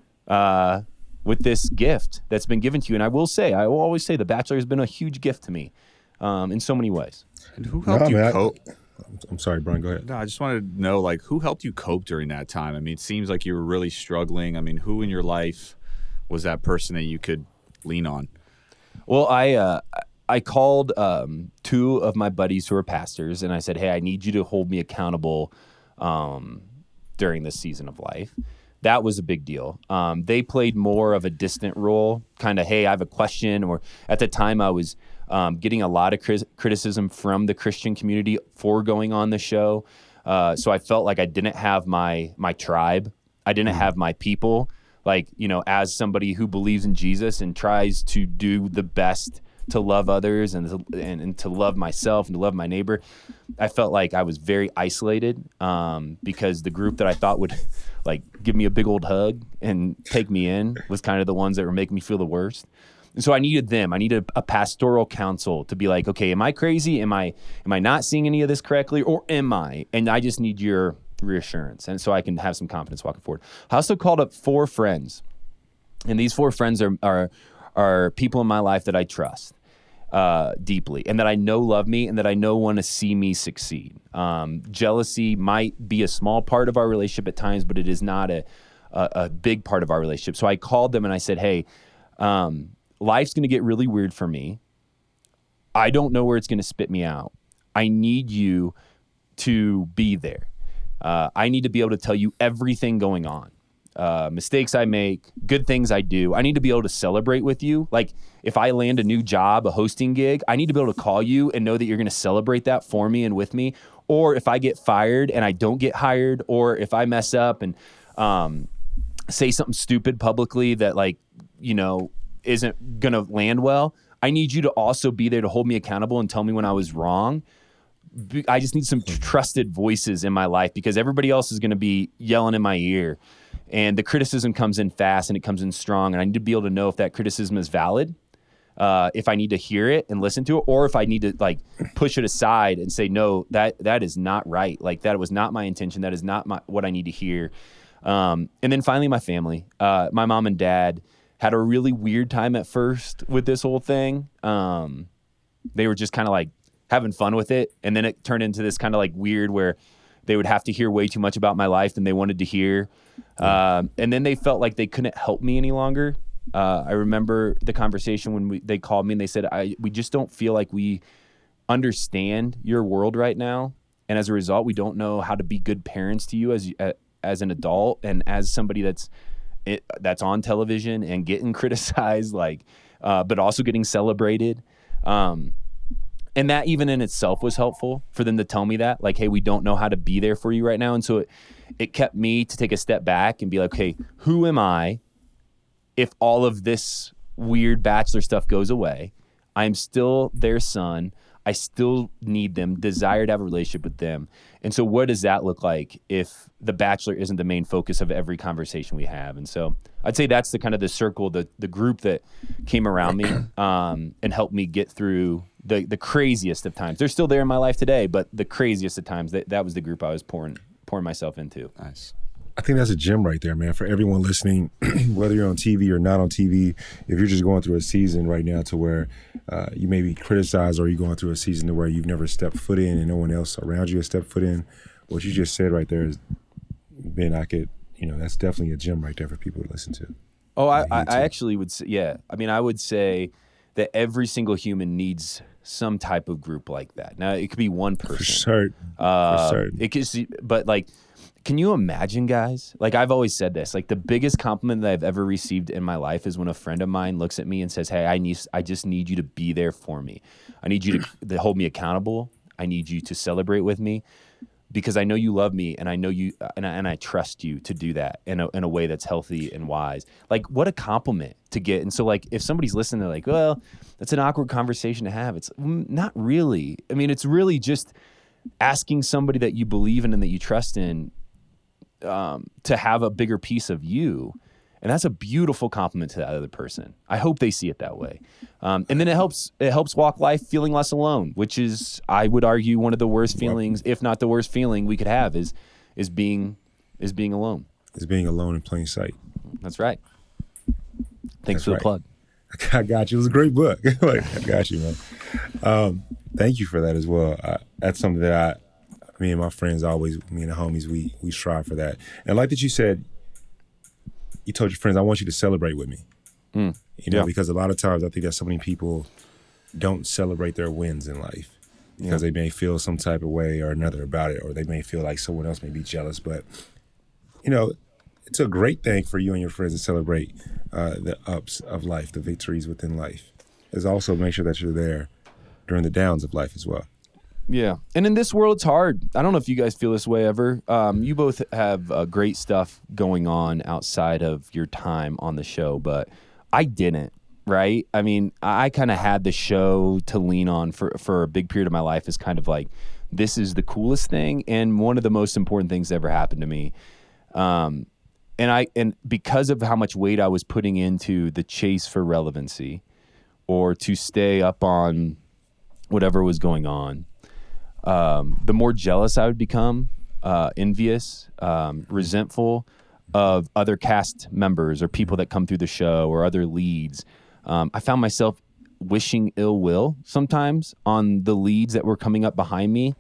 Uh, with this gift that's been given to you. And I will say, I will always say The Bachelor has been a huge gift to me um, in so many ways. And who helped no, you man, cope? I, I'm sorry, Brian, go ahead. No, I just wanted to know, like, who helped you cope during that time? I mean, it seems like you were really struggling. I mean, who in your life was that person that you could lean on? Well, I uh, I called um, two of my buddies who are pastors, and I said, hey, I need you to hold me accountable um, during this season of life. That was a big deal. Um, they played more of a distant role, kind of, hey, I have a question. Or at the time, I was um, getting a lot of cri- criticism from the Christian community for going on the show. Uh, so I felt like I didn't have my my tribe. I didn't have my people. Like, you know, as somebody who believes in Jesus and tries to do the best to love others and to, and, and to love myself and to love my neighbor, I felt like I was very isolated um, because the group that I thought would like give me a big old hug and take me in was kind of the ones that were making me feel the worst. And so I needed them. I needed a pastoral counsel to be like, okay, am I crazy? Am I am I not seeing any of this correctly, or am I? And I just need your reassurance, and so I can have some confidence walking forward. I also called up four friends, and these four friends are are are people in my life that I trust uh, deeply, and that I know love me, and that I know want to see me succeed. Um, jealousy might be a small part of our relationship at times, but it is not a, a, a big part of our relationship. So I called them and I said, hey, um, life's going to get really weird for me. I don't know where it's going to spit me out. I need you to be there. Uh, I need to be able to tell you everything going on. Uh, mistakes I make, good things I do. I need to be able to celebrate with you. Like if I land a new job, a hosting gig, I need to be able to call you and know that you're going to celebrate that for me and with me. Or if I get fired and I don't get hired, or if I mess up and um, say something stupid publicly that like, you know, isn't going to land well, I need you to also be there to hold me accountable and tell me when I was wrong. I just need some trusted voices in my life because everybody else is going to be yelling in my ear. And the criticism comes in fast and it comes in strong. And I need to be able to know if that criticism is valid, uh, if I need to hear it and listen to it, or if I need to like push it aside and say, no, that that is not right. Like that was not my intention. That is not my, what I need to hear. Um, and then finally, my family, uh, my mom and dad had a really weird time at first with this whole thing. Um, they were just kind of like having fun with it. And then it turned into this kind of like weird where they would have to hear way too much about my life than they wanted to hear. Um, and then they felt like they couldn't help me any longer. Uh, I remember the conversation when we, they called me and they said, I, we just don't feel like we understand your world right now. And as a result, we don't know how to be good parents to you as, as an adult and as somebody that's, it, that's on television and getting criticized, like, uh, but also getting celebrated. Um, And that even in itself was helpful for them to tell me that, like, hey, we don't know how to be there for you right now. And so it, it kept me to take a step back and be like, okay, who am I if all of this weird Bachelor stuff goes away? I'm still their son. I still need them, desire to have a relationship with them. And so what does that look like if the Bachelor isn't the main focus of every conversation we have? And so I'd say that's the kind of the circle, the the group that came around me um, and helped me get through the the craziest of times. They're still there in my life today, but the craziest of times, that, that was the group I was pouring pouring myself into. Nice. I think that's a gem right there, man. For everyone listening, whether you're on T V or not on T V, if you're just going through a season right now to where uh, you may be criticized, or you're going through a season to where you've never stepped foot in and no one else around you has stepped foot in, what you just said right there is, Ben, I could, you know, that's definitely a gem right there for people to listen to. Oh, I, I, I actually would say, yeah. I mean, I would say that every single human needs some type of group like that. Now, it could be one person. For certain. Uh, for certain. It could, but like, can you imagine, guys? Like, I've always said this, like the biggest compliment that I've ever received in my life is when a friend of mine looks at me and says, hey, I need, I just need you to be there for me. I need you to, to hold me accountable. I need you to celebrate with me because I know you love me and I know you, and I, and I trust you to do that in a, in a way that's healthy and wise. Like, what a compliment to get. And so like, if somebody's listening, they're like, well, that's an awkward conversation to have. It's not really. I mean, it's really just asking somebody that you believe in and that you trust in Um, to have a bigger piece of you. And that's a beautiful compliment to that other person. I hope they see it that way. Um, and then it helps it helps walk life feeling less alone, which is, I would argue, one of the worst feelings, if not the worst feeling we could have is is being is being alone. Is being alone in plain sight. That's right. Thanks That's for right. the plug. I got you. It was a great book. Like, I got you, man. Um, thank you for that as well. I, that's something that I Me and my friends always, me and the homies, we we strive for that. And like that you said, you told your friends, I want you to celebrate with me. Mm, you know, yeah. because a lot of times I think that so many people don't celebrate their wins in life because yeah. they may feel some type of way or another about it, or they may feel like someone else may be jealous. But, you know, it's a great thing for you and your friends to celebrate uh, the ups of life, the victories within life. Is also make sure that you're there during the downs of life as well. Yeah. And in this world, it's hard. I don't know if you guys feel this way ever. Um, you both have uh, great stuff going on outside of your time on the show, but I didn't, right? I mean, I kind of had the show to lean on for, for a big period of my life as kind of like, this is the coolest thing and one of the most important things that ever happened to me. Um, and I and because of how much weight I was putting into the chase for relevancy or to stay up on whatever was going on, Um, the more jealous I would become, uh, envious, um, resentful of other cast members or people that come through the show or other leads. Um, I found myself wishing ill will sometimes on the leads that were coming up behind me.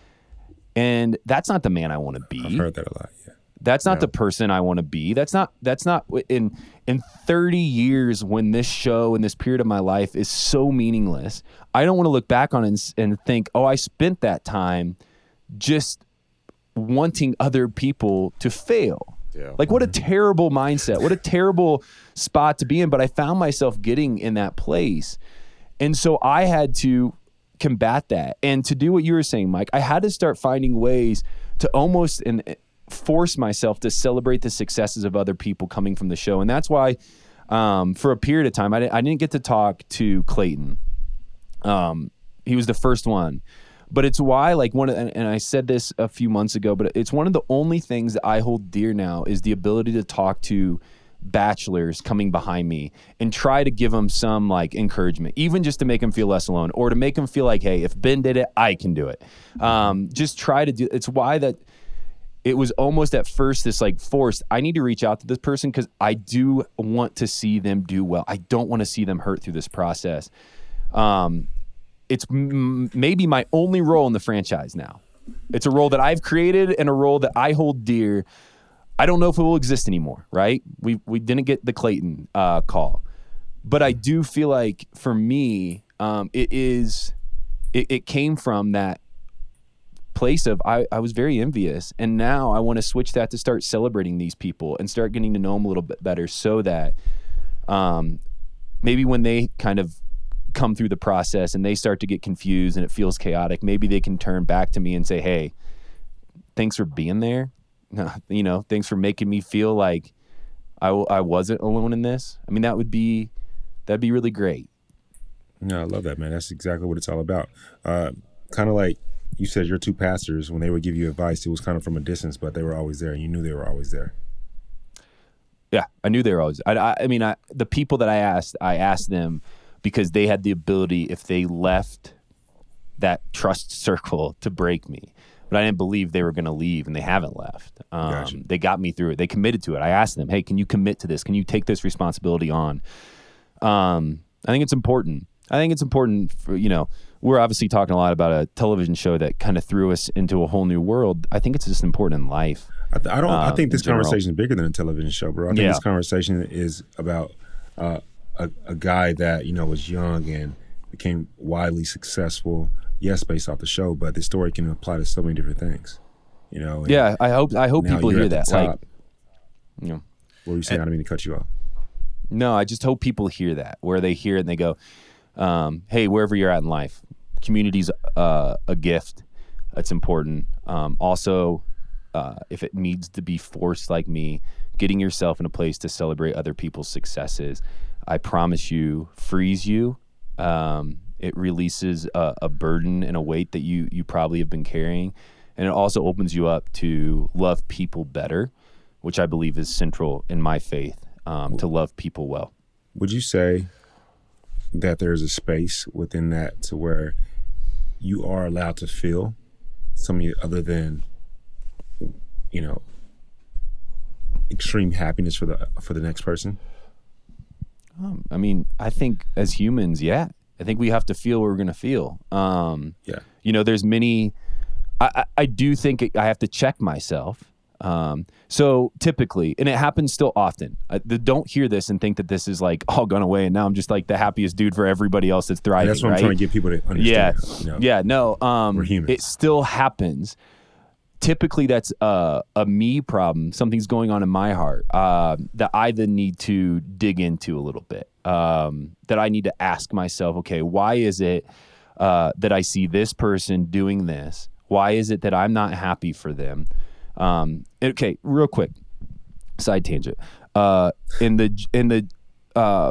And that's not the man I want to be. I've heard that a lot, yeah. That's not yeah. the person I want to be. That's not, that's not in, in thirty years when this show and this period of my life is so meaningless, I don't want to look back on it and, and think, oh, I spent that time just wanting other people to fail. Yeah. Like what a terrible mindset, what a terrible spot to be in. But I found myself getting in that place. And so I had to combat that. And to do what you were saying, Mike, I had to start finding ways to almost, and force myself to celebrate the successes of other people coming from the show. And that's why um, for a period of time, I didn't, I didn't get to talk to Clayton. Um, he was the first one. But it's why, like, one of, and, and I said this a few months ago, but it's one of the only things that I hold dear now is the ability to talk to bachelors coming behind me and try to give them some, like, encouragement, even just to make them feel less alone or to make them feel like, hey, if Ben did it, I can do it. Um, just try to do, it's why that, it was almost at first this like forced, I need to reach out to this person because I do want to see them do well. I don't want to see them hurt through this process. Um, it's m- maybe my only role in the franchise now. It's a role that I've created and a role that I hold dear. I don't know if it will exist anymore, right? We we didn't get the Clayton uh, call. But I do feel like for me, um, it is, it, it came from that place of I, I was very envious, and now I want to switch that to start celebrating these people and start getting to know them a little bit better so that um, maybe when they kind of come through the process and they start to get confused and it feels chaotic, maybe they can turn back to me and say, hey, thanks for being there. You know, thanks for making me feel like I, I wasn't alone in this. I mean, that would be, that'd be really great. No, I love that, man. That's exactly what it's all about. Uh, kind of like you said, your two pastors, when they would give you advice, it was kind of from a distance, but they were always there and you knew they were always there. Yeah, I knew they were always, I, I, I mean, I, the people that I asked, I asked them because they had the ability, if they left that trust circle, to break me. But I didn't believe they were going to leave, and they haven't left. Um, Gotcha. They got me through it. They committed to it. I asked them, hey, can you commit to this? Can you take this responsibility on? Um, I think it's important. I think it's important for, you know, we're obviously talking a lot about a television show that kind of threw us into a whole new world. I think it's just important in life. I, th- I don't. Um, I think this in general. conversation is bigger than a television show, bro. I think Yeah. this conversation is about uh, a, a guy that, you know, was young and became widely successful. Yes, based off the show, but the story can apply to so many different things. You know. and Yeah, I hope I hope now people you're hear at the that. Like, top. you know, What were you saying? I didn't mean to cut you off. no, I just hope people hear that, where they hear it and they go, um, hey, wherever you're at in life, community's uh, a gift. It's important. Um, also, uh, if it needs to be forced like me, getting yourself in a place to celebrate other people's successes, I promise you, frees you. Um, it releases a, a burden and a weight that you you probably have been carrying. And it also opens you up to love people better, which I believe is central in my faith, um, to love people well. Would you say that there's a space within that to where you are allowed to feel something other than, you know, extreme happiness for the for the next person? Um, I mean, I think as humans, yeah, I think we have to feel what we're going to feel. Um, Yeah. You know, there's many, I, I, I do think it, I have to check myself. Um, so typically, and it happens still often, I, the, don't hear this and think that this is like all gone away and now I'm just like the happiest dude for everybody else that's thriving. And that's what right? I'm trying to get people to understand. Yeah. You know? Yeah. No, um, We're humans. it still happens. Typically that's a, a me problem. Something's going on in my heart, uh, that I then need to dig into a little bit, um, that I need to ask myself, okay, why is it, uh, that I see this person doing this? Why is it that I'm not happy for them? Um, okay, real quick, side tangent. Uh, in the, in the, uh,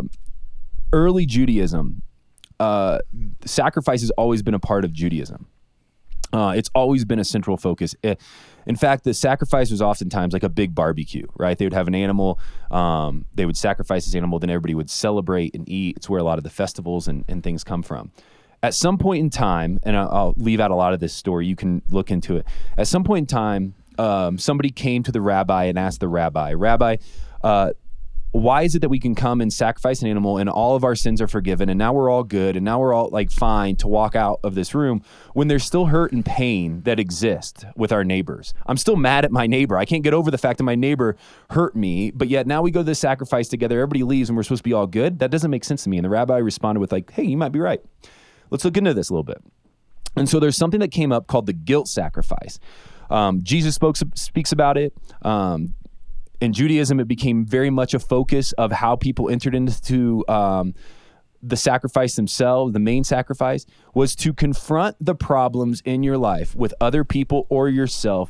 early Judaism, uh, sacrifice has always been a part of Judaism. Uh, it's always been a central focus. It, in fact, the sacrifice was oftentimes like a big barbecue, right? They would have an animal, um, they would sacrifice this animal, then everybody would celebrate and eat. It's where a lot of the festivals and, and things come from. At some point in time, and I'll, I'll leave out a lot of this story, you can look into it. At some point in time, um, somebody came to the rabbi and asked the rabbi, Rabbi, uh, why is it that we can come and sacrifice an animal and all of our sins are forgiven and now we're all good and now we're all like fine to walk out of this room when there's still hurt and pain that exist with our neighbors? I'm still mad at my neighbor. I can't get over the fact that my neighbor hurt me, but yet now we go to this sacrifice together, everybody leaves and we're supposed to be all good? That doesn't make sense to me. And the rabbi responded with like, hey, you might be right. Let's look into this a little bit. And so there's something that came up called the guilt sacrifice. Um, Jesus spoke, speaks about it. Um, In Judaism, it became very much a focus of how people entered into um, the sacrifice themselves. The main sacrifice was to confront the problems in your life with other people or yourself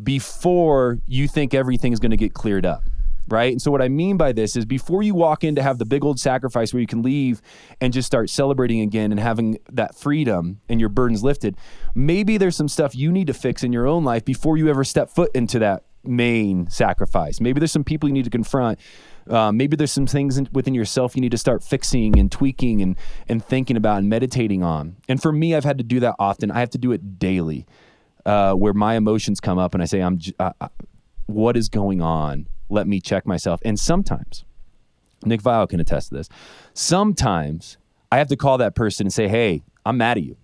before you think everything's going to get cleared up, right? And so what I mean by this is before you walk in to have the big old sacrifice where you can leave and just start celebrating again and having that freedom and your burdens lifted, maybe there's some stuff you need to fix in your own life before you ever step foot into that main sacrifice. Maybe there's some people you need to confront. Uh, maybe there's some things in, within yourself you need to start fixing and tweaking and and thinking about and meditating on. And for me, I've had to do that often. I have to do it daily, uh, where my emotions come up and I say, "I'm. J- uh, uh, what is going on? Let me check myself." And sometimes, Nick Vial can attest to this. Sometimes I have to call that person and say, "Hey, I'm mad at you,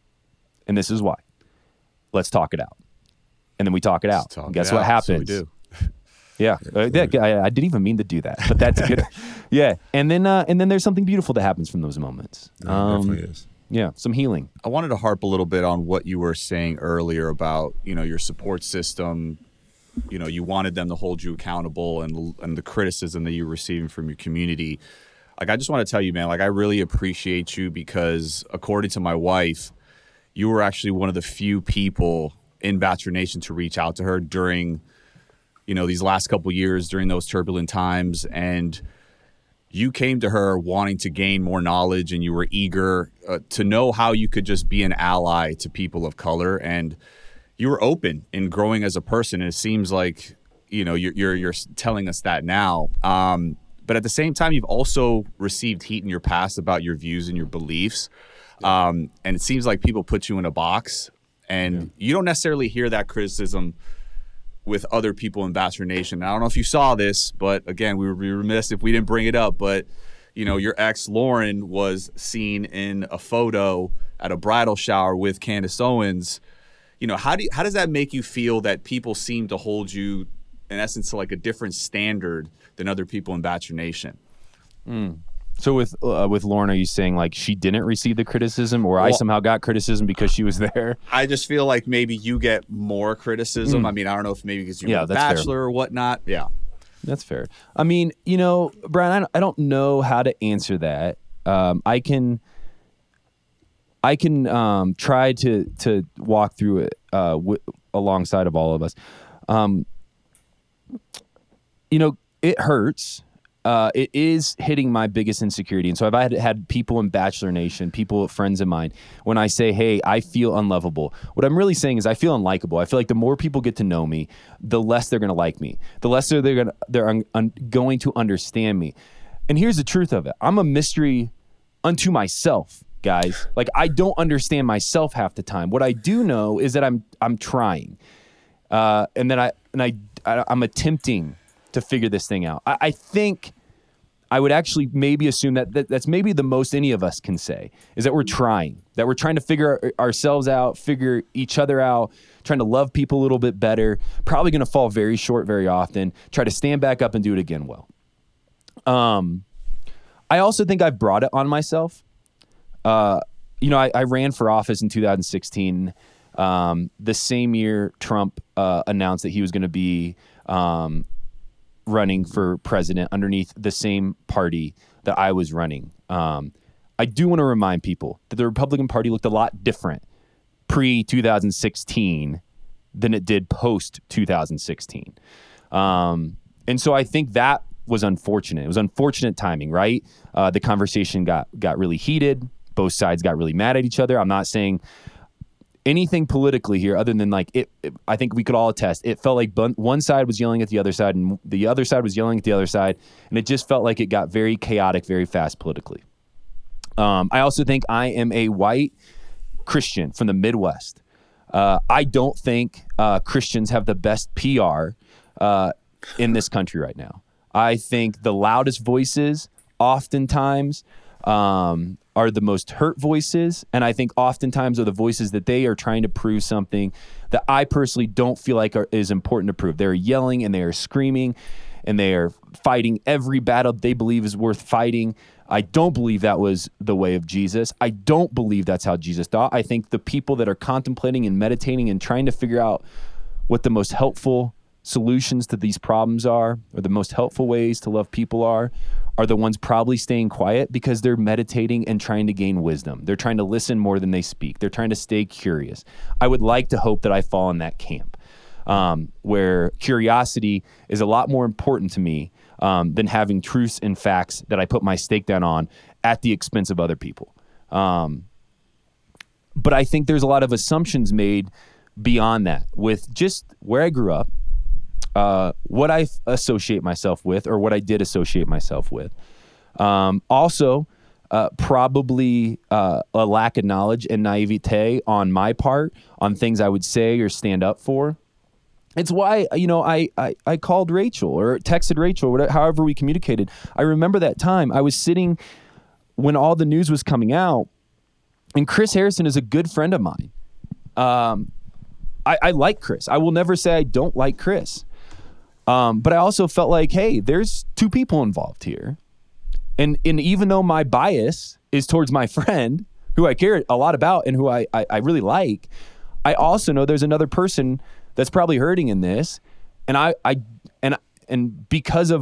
and this is why. Let's talk it out." And then we talk it out. Talk And guess it what out. happens? So we do. Yeah, uh, yeah I, I didn't even mean to do that, but that's good. Yeah, and then uh, and then there's something beautiful that happens from those moments. No, it Um, definitely is. yeah, some healing. I wanted to harp a little bit on what you were saying earlier about, you know, your support system. You know, you wanted them to hold you accountable and and the criticism that you're receiving from your community. Like, I just want to tell you, man, like, I really appreciate you because according to my wife, you were actually one of the few people in Bachelor Nation to reach out to her during, you know, these last couple of years, during those turbulent times. And you came to her wanting to gain more knowledge, and you were eager uh, to know how you could just be an ally to people of color. And you were open in growing as a person. And it seems like, you know, you're you're, you're telling us that now. Um, but at the same time, you've also received heat in your past about your views and your beliefs. Um, and it seems like people put you in a box, and yeah. you don't necessarily hear that criticism with other people in Bachelor Nation. I don't know if you saw this, but again, we would be remiss if we didn't bring it up. But, you know, your ex, Lauren, was seen in a photo at a bridal shower with Candace Owens. You know, how do you, how does that make you feel that people seem to hold you, in essence, to like a different standard than other people in Bachelor Nation? Mm. So with uh, with Lauren, are you saying like she didn't receive the criticism, or well, I somehow got criticism because she was there? I just feel like maybe you get more criticism. Mm. I mean, I don't know if maybe because you're yeah, a Bachelor fair. or whatnot. Yeah, that's fair. I mean, you know, Brian, I don't, I don't know how to answer that. Um, I can I can um, try to to walk through it uh, w- alongside of all of us. Um, you know, it hurts. Uh, it is hitting my biggest insecurity. And so I've had, had people in Bachelor Nation, people, friends of mine, when I say, hey, I feel unlovable, what I'm really saying is I feel unlikable. I feel like the more people get to know me, the less they're going to like me, the less they're going to they're un, un, going to understand me. And here's the truth of it. I'm a mystery unto myself, guys. Like, I don't understand myself half the time. What I do know is that I'm I'm trying. Uh, and then I and I, I I'm attempting to figure this thing out. I, I think I would actually maybe assume that, that that's maybe the most any of us can say, is that we're trying, that we're trying to figure our, ourselves out, figure each other out, trying to love people a little bit better, probably going to fall very short very often, try to stand back up and do it again well. Um, I also think I've brought it on myself. Uh, you know, I, I ran for office in two thousand sixteen. Um, the same year Trump uh, announced that he was going to be um, running for president underneath the same party that I was running. Um, I do want to remind people that the Republican Party looked a lot different pre twenty sixteen than it did post twenty sixteen. Um, and so I think that was unfortunate. It was unfortunate timing, right? Uh, the conversation got got really heated. Both sides got really mad at each other. I'm not saying anything politically here other than like it, it I think we could all attest. It felt like bun- one side was yelling at the other side and the other side was yelling at the other side. And it just felt like it got very chaotic, very fast politically. Um, I also think I am a white Christian from the Midwest. Uh, I don't think uh, Christians have the best P R uh, in this country right now. I think the loudest voices oftentimes um, are the most hurt voices. And I think oftentimes are the voices that they are trying to prove something that I personally don't feel like are, is important to prove. They're yelling and they are screaming and they are fighting every battle they believe is worth fighting. I don't believe that was the way of Jesus. I don't believe that's how Jesus thought. I think the people that are contemplating and meditating and trying to figure out what the most helpful solutions to these problems are, or the most helpful ways to love people are, are the ones probably staying quiet because they're meditating and trying to gain wisdom. They're trying to listen more than they speak. They're trying to stay curious. I would like to hope that I fall in that camp, um, where curiosity is a lot more important to me um, than having truths and facts that I put my stake down on at the expense of other people. Um, but I think there's a lot of assumptions made beyond that with just where I grew up, Uh, what I f- associate myself with, or what I did associate myself with. Um, also, uh, probably uh, a lack of knowledge and naivete on my part on things I would say or stand up for. It's why, you know, I, I, I called Rachel or texted Rachel, whatever, however we communicated. I remember that time I was sitting when all the news was coming out, and Chris Harrison is a good friend of mine. Um, I, I like Chris. I will never say I don't like Chris. Um, but I also felt like, hey, there's two people involved here. And and even though my bias is towards my friend, who I care a lot about and who I, I, I really like, I also know there's another person that's probably hurting in this. And I, I and and because of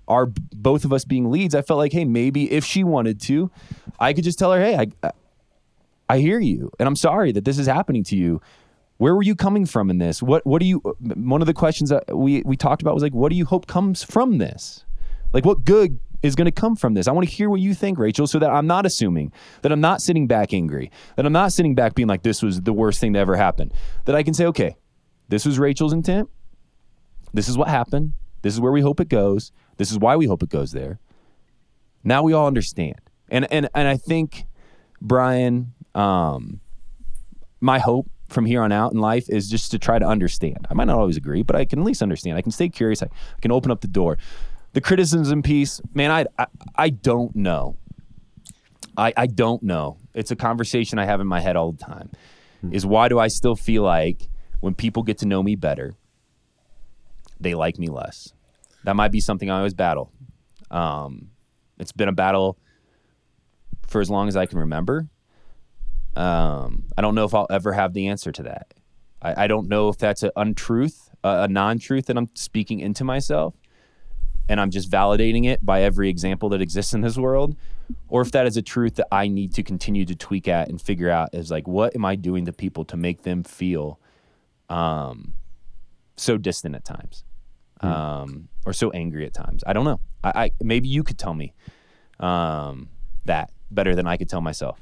our both of us being leads, I felt like, hey, maybe if she wanted to, I could just tell her, hey, I, I hear you, and I'm sorry that this is happening to you. Where were you coming from in this? What what do you? One of the questions that we we talked about was like, what do you hope comes from this? Like, what good is going to come from this? I want to hear what you think, Rachel, so that I'm not assuming, that I'm not sitting back angry, that I'm not sitting back being like, this was the worst thing that ever happened. That I can say, okay, this was Rachel's intent. This is what happened. This is where we hope it goes. This is why we hope it goes there. Now we all understand. And and and I think, Brian, um, my hope from here on out in life is just to try to understand. I might not always agree, but I can at least understand. I can stay curious. I, I can open up the door. The criticism piece, man, I I, I don't know. I, I don't know. It's a conversation I have in my head all the time. Hmm. Is why do I still feel like when people get to know me better, they like me less? That might be something I always battle. Um, it's been a battle for as long as I can remember. Um, I don't know if I'll ever have the answer to that. I, I don't know if that's an untruth, a, a non-truth that I'm speaking into myself, and I'm just validating it by every example that exists in this world, or if that is a truth that I need to continue to tweak at and figure out is like, what am I doing to people to make them feel um, so distant at times, mm. um, or so angry at times? I don't know. I, I maybe you could tell me um, that better than I could tell myself.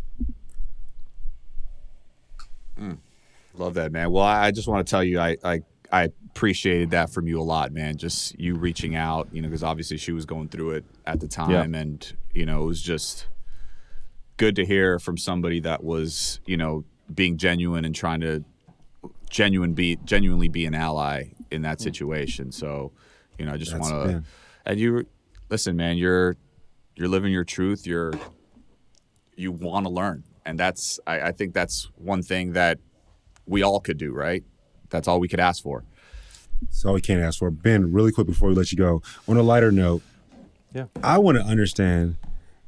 Mm. Love that, man. Well, I, I just want to tell you, I, I I appreciated that from you a lot, man. Just you reaching out, you know, because obviously she was going through it at the time, yeah. and you know, it was just good to hear from somebody that was, you know, being genuine and trying to genuine be genuinely be an ally in that situation. So, you know, I just want to, and you listen, man. You're you're living your truth. You're you want to learn. And that's, I, I think that's one thing that we all could do, right? That's all we could ask for. That's all we can ask for. Ben, really quick before we let you go, on a lighter note, yeah, I want to understand,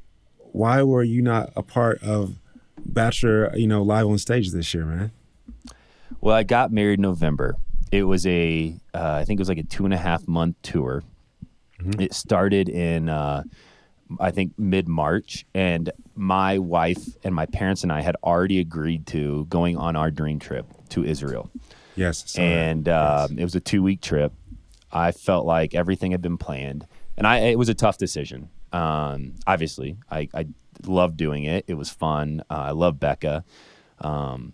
why were you not a part of Bachelor, you know, live on stage this year, man? Well, I got married in November. It was a, uh, I think it was like a two and a half month tour. Mm-hmm. It started in, uh, I think mid-March, and my wife and my parents and I had already agreed to going on our dream trip to Israel. Yes. And uh, yes. It was a two-week trip. I felt like everything had been planned, and I it was a tough decision. Um, obviously, I, I loved doing it. It was fun. Uh, I love Becca. Um,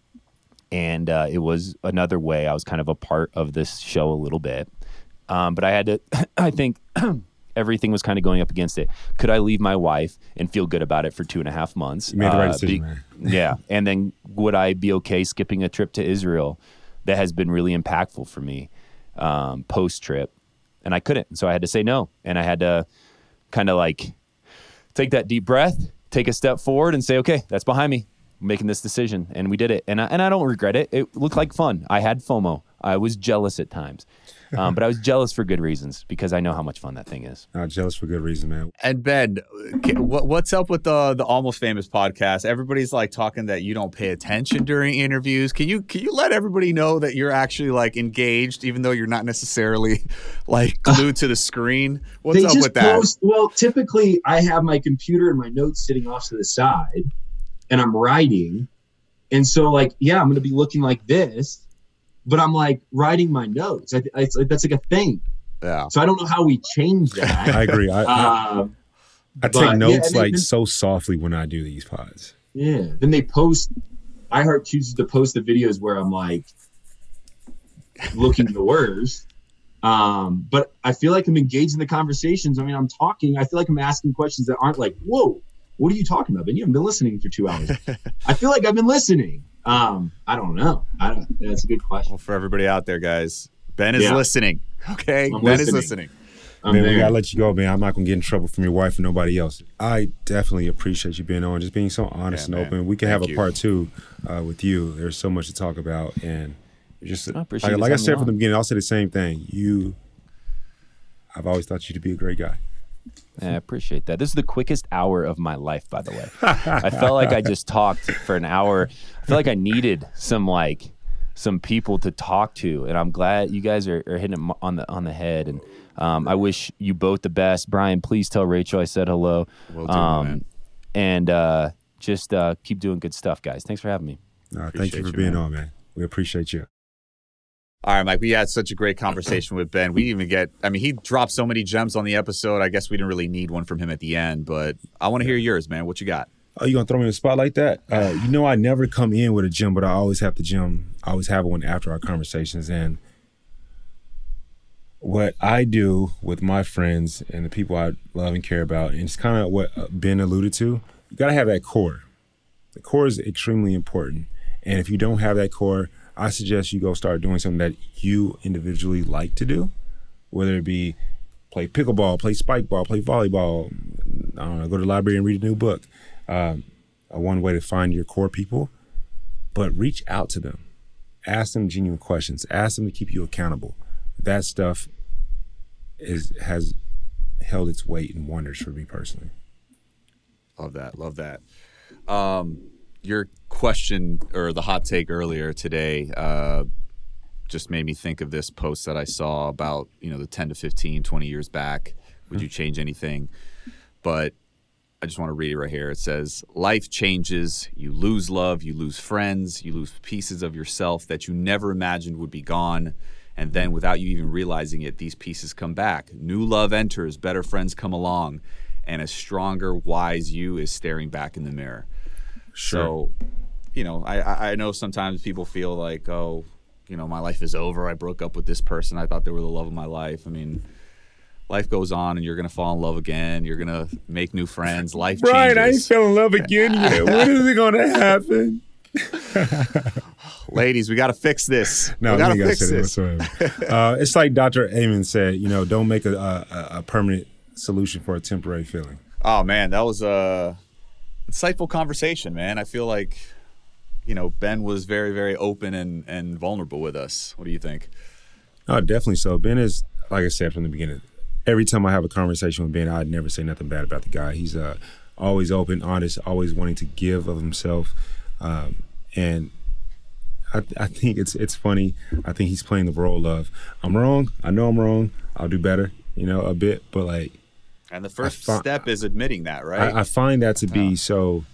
and uh, it was another way I was kind of a part of this show a little bit. Um, but I had to, I think... everything was kind of going up against it. Could I leave my wife and feel good about it for two and a half months? You made the right uh, decision, be, man. Yeah. And then would I be okay skipping a trip to Israel that has been really impactful for me um, post-trip? And I couldn't. And so I had to say no. And I had to kind of like take that deep breath, take a step forward and say, okay, that's behind me. I'm making this decision. And we did it. And I, and I don't regret it. It looked like fun. I had FOMO. I was jealous at times. Um, but I was jealous for good reasons because I know how much fun that thing is. Not jealous for good reason, man. And Ben, what, what's up with the the Almost Famous podcast? Everybody's like talking that you don't pay attention during interviews. Can you can you let everybody know that you're actually like engaged, even though you're not necessarily like glued to the screen? What's they up just with that? Post, well, typically I have my computer and my notes sitting off to the side, and I'm writing, and so like yeah, I'm going to be looking like this. But I'm like writing my notes. I, I, it's like, that's like a thing. Yeah. So I don't know how we change that. I agree. I, uh, I, I take notes yeah, like then, so softly when I do these pods. Yeah. Then they post. iHeart chooses to post the videos where I'm like looking the worst. Um, but I feel like I'm engaged in the conversations. I mean, I'm talking. I feel like I'm asking questions that aren't like, whoa, what are you talking about? Ben, you haven't been listening for two hours. I feel like I've been listening. Um, I don't know. I don't. That's a good question. Well, for everybody out there, guys, Ben is yeah. listening. Okay, I'm Ben listening. is listening. I'm man, there. we gotta let you go, man. I'm not gonna get in trouble from your wife or nobody else. I definitely appreciate you being on, just being so honest yeah, and man. open. We can Thank have a you. part two uh, with you. There's so much to talk about, and just I like, like I said from the beginning, I'll say the same thing. You, I've always thought you to be a great guy. I appreciate that. This is the quickest hour of my life, by the way. I felt like I just talked for an hour. I feel like I needed some like some people to talk to, and I'm glad you guys are, are hitting it on the on the head. And Um, I wish you both the best. Brian, please tell Rachel I said hello. Will do, um, man. And uh, just uh, keep doing good stuff, guys. Thanks for having me. No, thank Appreciate you for you, being man. on, man. We appreciate you. All right, Mike, we had such a great conversation with Ben. We didn't even get, I mean, he dropped so many gems on the episode. I guess we didn't really need one from him at the end, but I want to hear yours, man. What you got? Oh, you gonna throw me in a spot like that? Uh, you know, I never come in with a gem, but I always have the gem. I always have one after our conversations. And what I do with my friends and the people I love and care about, and it's kind of what Ben alluded to, you gotta have that core. The core is extremely important. And if you don't have that core, I suggest you go start doing something that you individually like to do, whether it be play pickleball, play spike ball, play volleyball, I don't know, go to the library and read a new book. Um, one way to find your core people, but reach out to them. Ask them genuine questions. Ask them to keep you accountable. That stuff is has held its weight and wonders for me personally. Love that. Love that. Um, your question or the hot take earlier today uh, just made me think of this post that I saw about, you know, the ten to fifteen, twenty years back. Would you change anything? But I just want to read it right here. It says, life changes. You lose love. You lose friends. You lose pieces of yourself that you never imagined would be gone. And then without you even realizing it, these pieces come back. New love enters. Better friends come along. And a stronger, wise you is staring back in the mirror. Sure. So, you know, I, I know sometimes people feel like, oh, you know, my life is over. I broke up with this person. I thought they were the love of my life. I mean, life goes on and you're going to fall in love again. You're going to make new friends. Life Brian, changes. I ain't fell in love again yet. When is it going to happen? Ladies, we got to fix this. No, we got to we ain't fix gotta this. say that whatsoever. uh, it's like Doctor Amen said, you know, don't make a, a, a permanent solution for a temporary feeling. Oh, man, that was a insightful conversation, man. I feel like, you know, Ben was very, very open and, and vulnerable with us. What do you think? Oh, definitely so. Ben is, like I said from the beginning, every time I have a conversation with Ben, I'd never say nothing bad about the guy. He's uh, always open, honest, always wanting to give of himself. Um, and I, I think it's it's funny. I think he's playing the role of, I'm wrong. I know I'm wrong. I'll do better, you know, a bit. But, like, And the first fi- step is admitting that, right? I, I find that to be Yeah. so,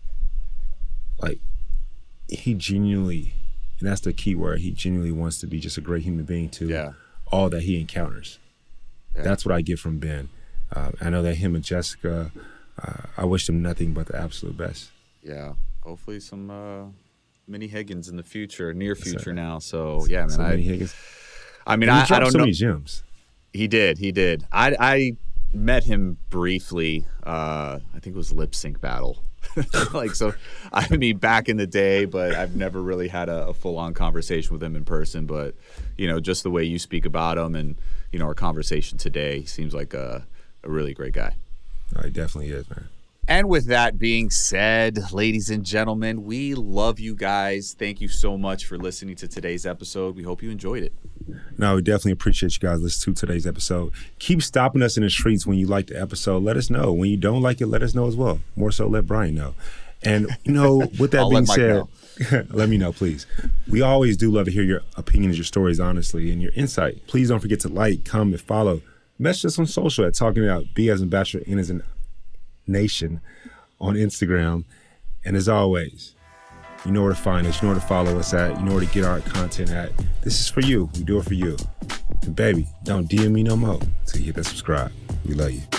like, he genuinely, and that's the key word, he genuinely wants to be just a great human being to Yeah. all that he encounters. Yeah. That's what I get from Ben. Uh, I know that him and Jessica, uh, I wish them nothing but the absolute best. Yeah. Hopefully some uh, mini Higgins in the future, near future sir. now. So, yeah, man. So I, many Higgins. I mean, And he I, I dropped don't so know. many gems. He did. He did. I, I met him briefly. Uh, I think it was Lip Sync Battle. Like, so, I mean, back in the day, but I've never really had a, a full-on conversation with him in person. But, you know, just the way you speak about him and, you know, our conversation today, he seems like a, a really great guy. No, he definitely is, man. And with that being said, ladies and gentlemen, we love you guys. Thank you so much for listening to today's episode. We hope you enjoyed it. No, we definitely appreciate you guys listening to today's episode. Keep stopping us in the streets when you like the episode. Let us know. When you don't like it, let us know as well. More so, let Brian know. And, you know, with that I'll being let Mike said, let me know, please. We always do love to hear your opinions, your stories, honestly, and your insight. Please don't forget to like, comment, follow. Message us on social at Talking It Out, B as in Bachelor, N as in Nation on Instagram. And as always, you know where to find us, you know where to follow us at, you know where to get our content at. This is for you. We do it for you. And baby, don't D M me no more until you hit that subscribe. We love you.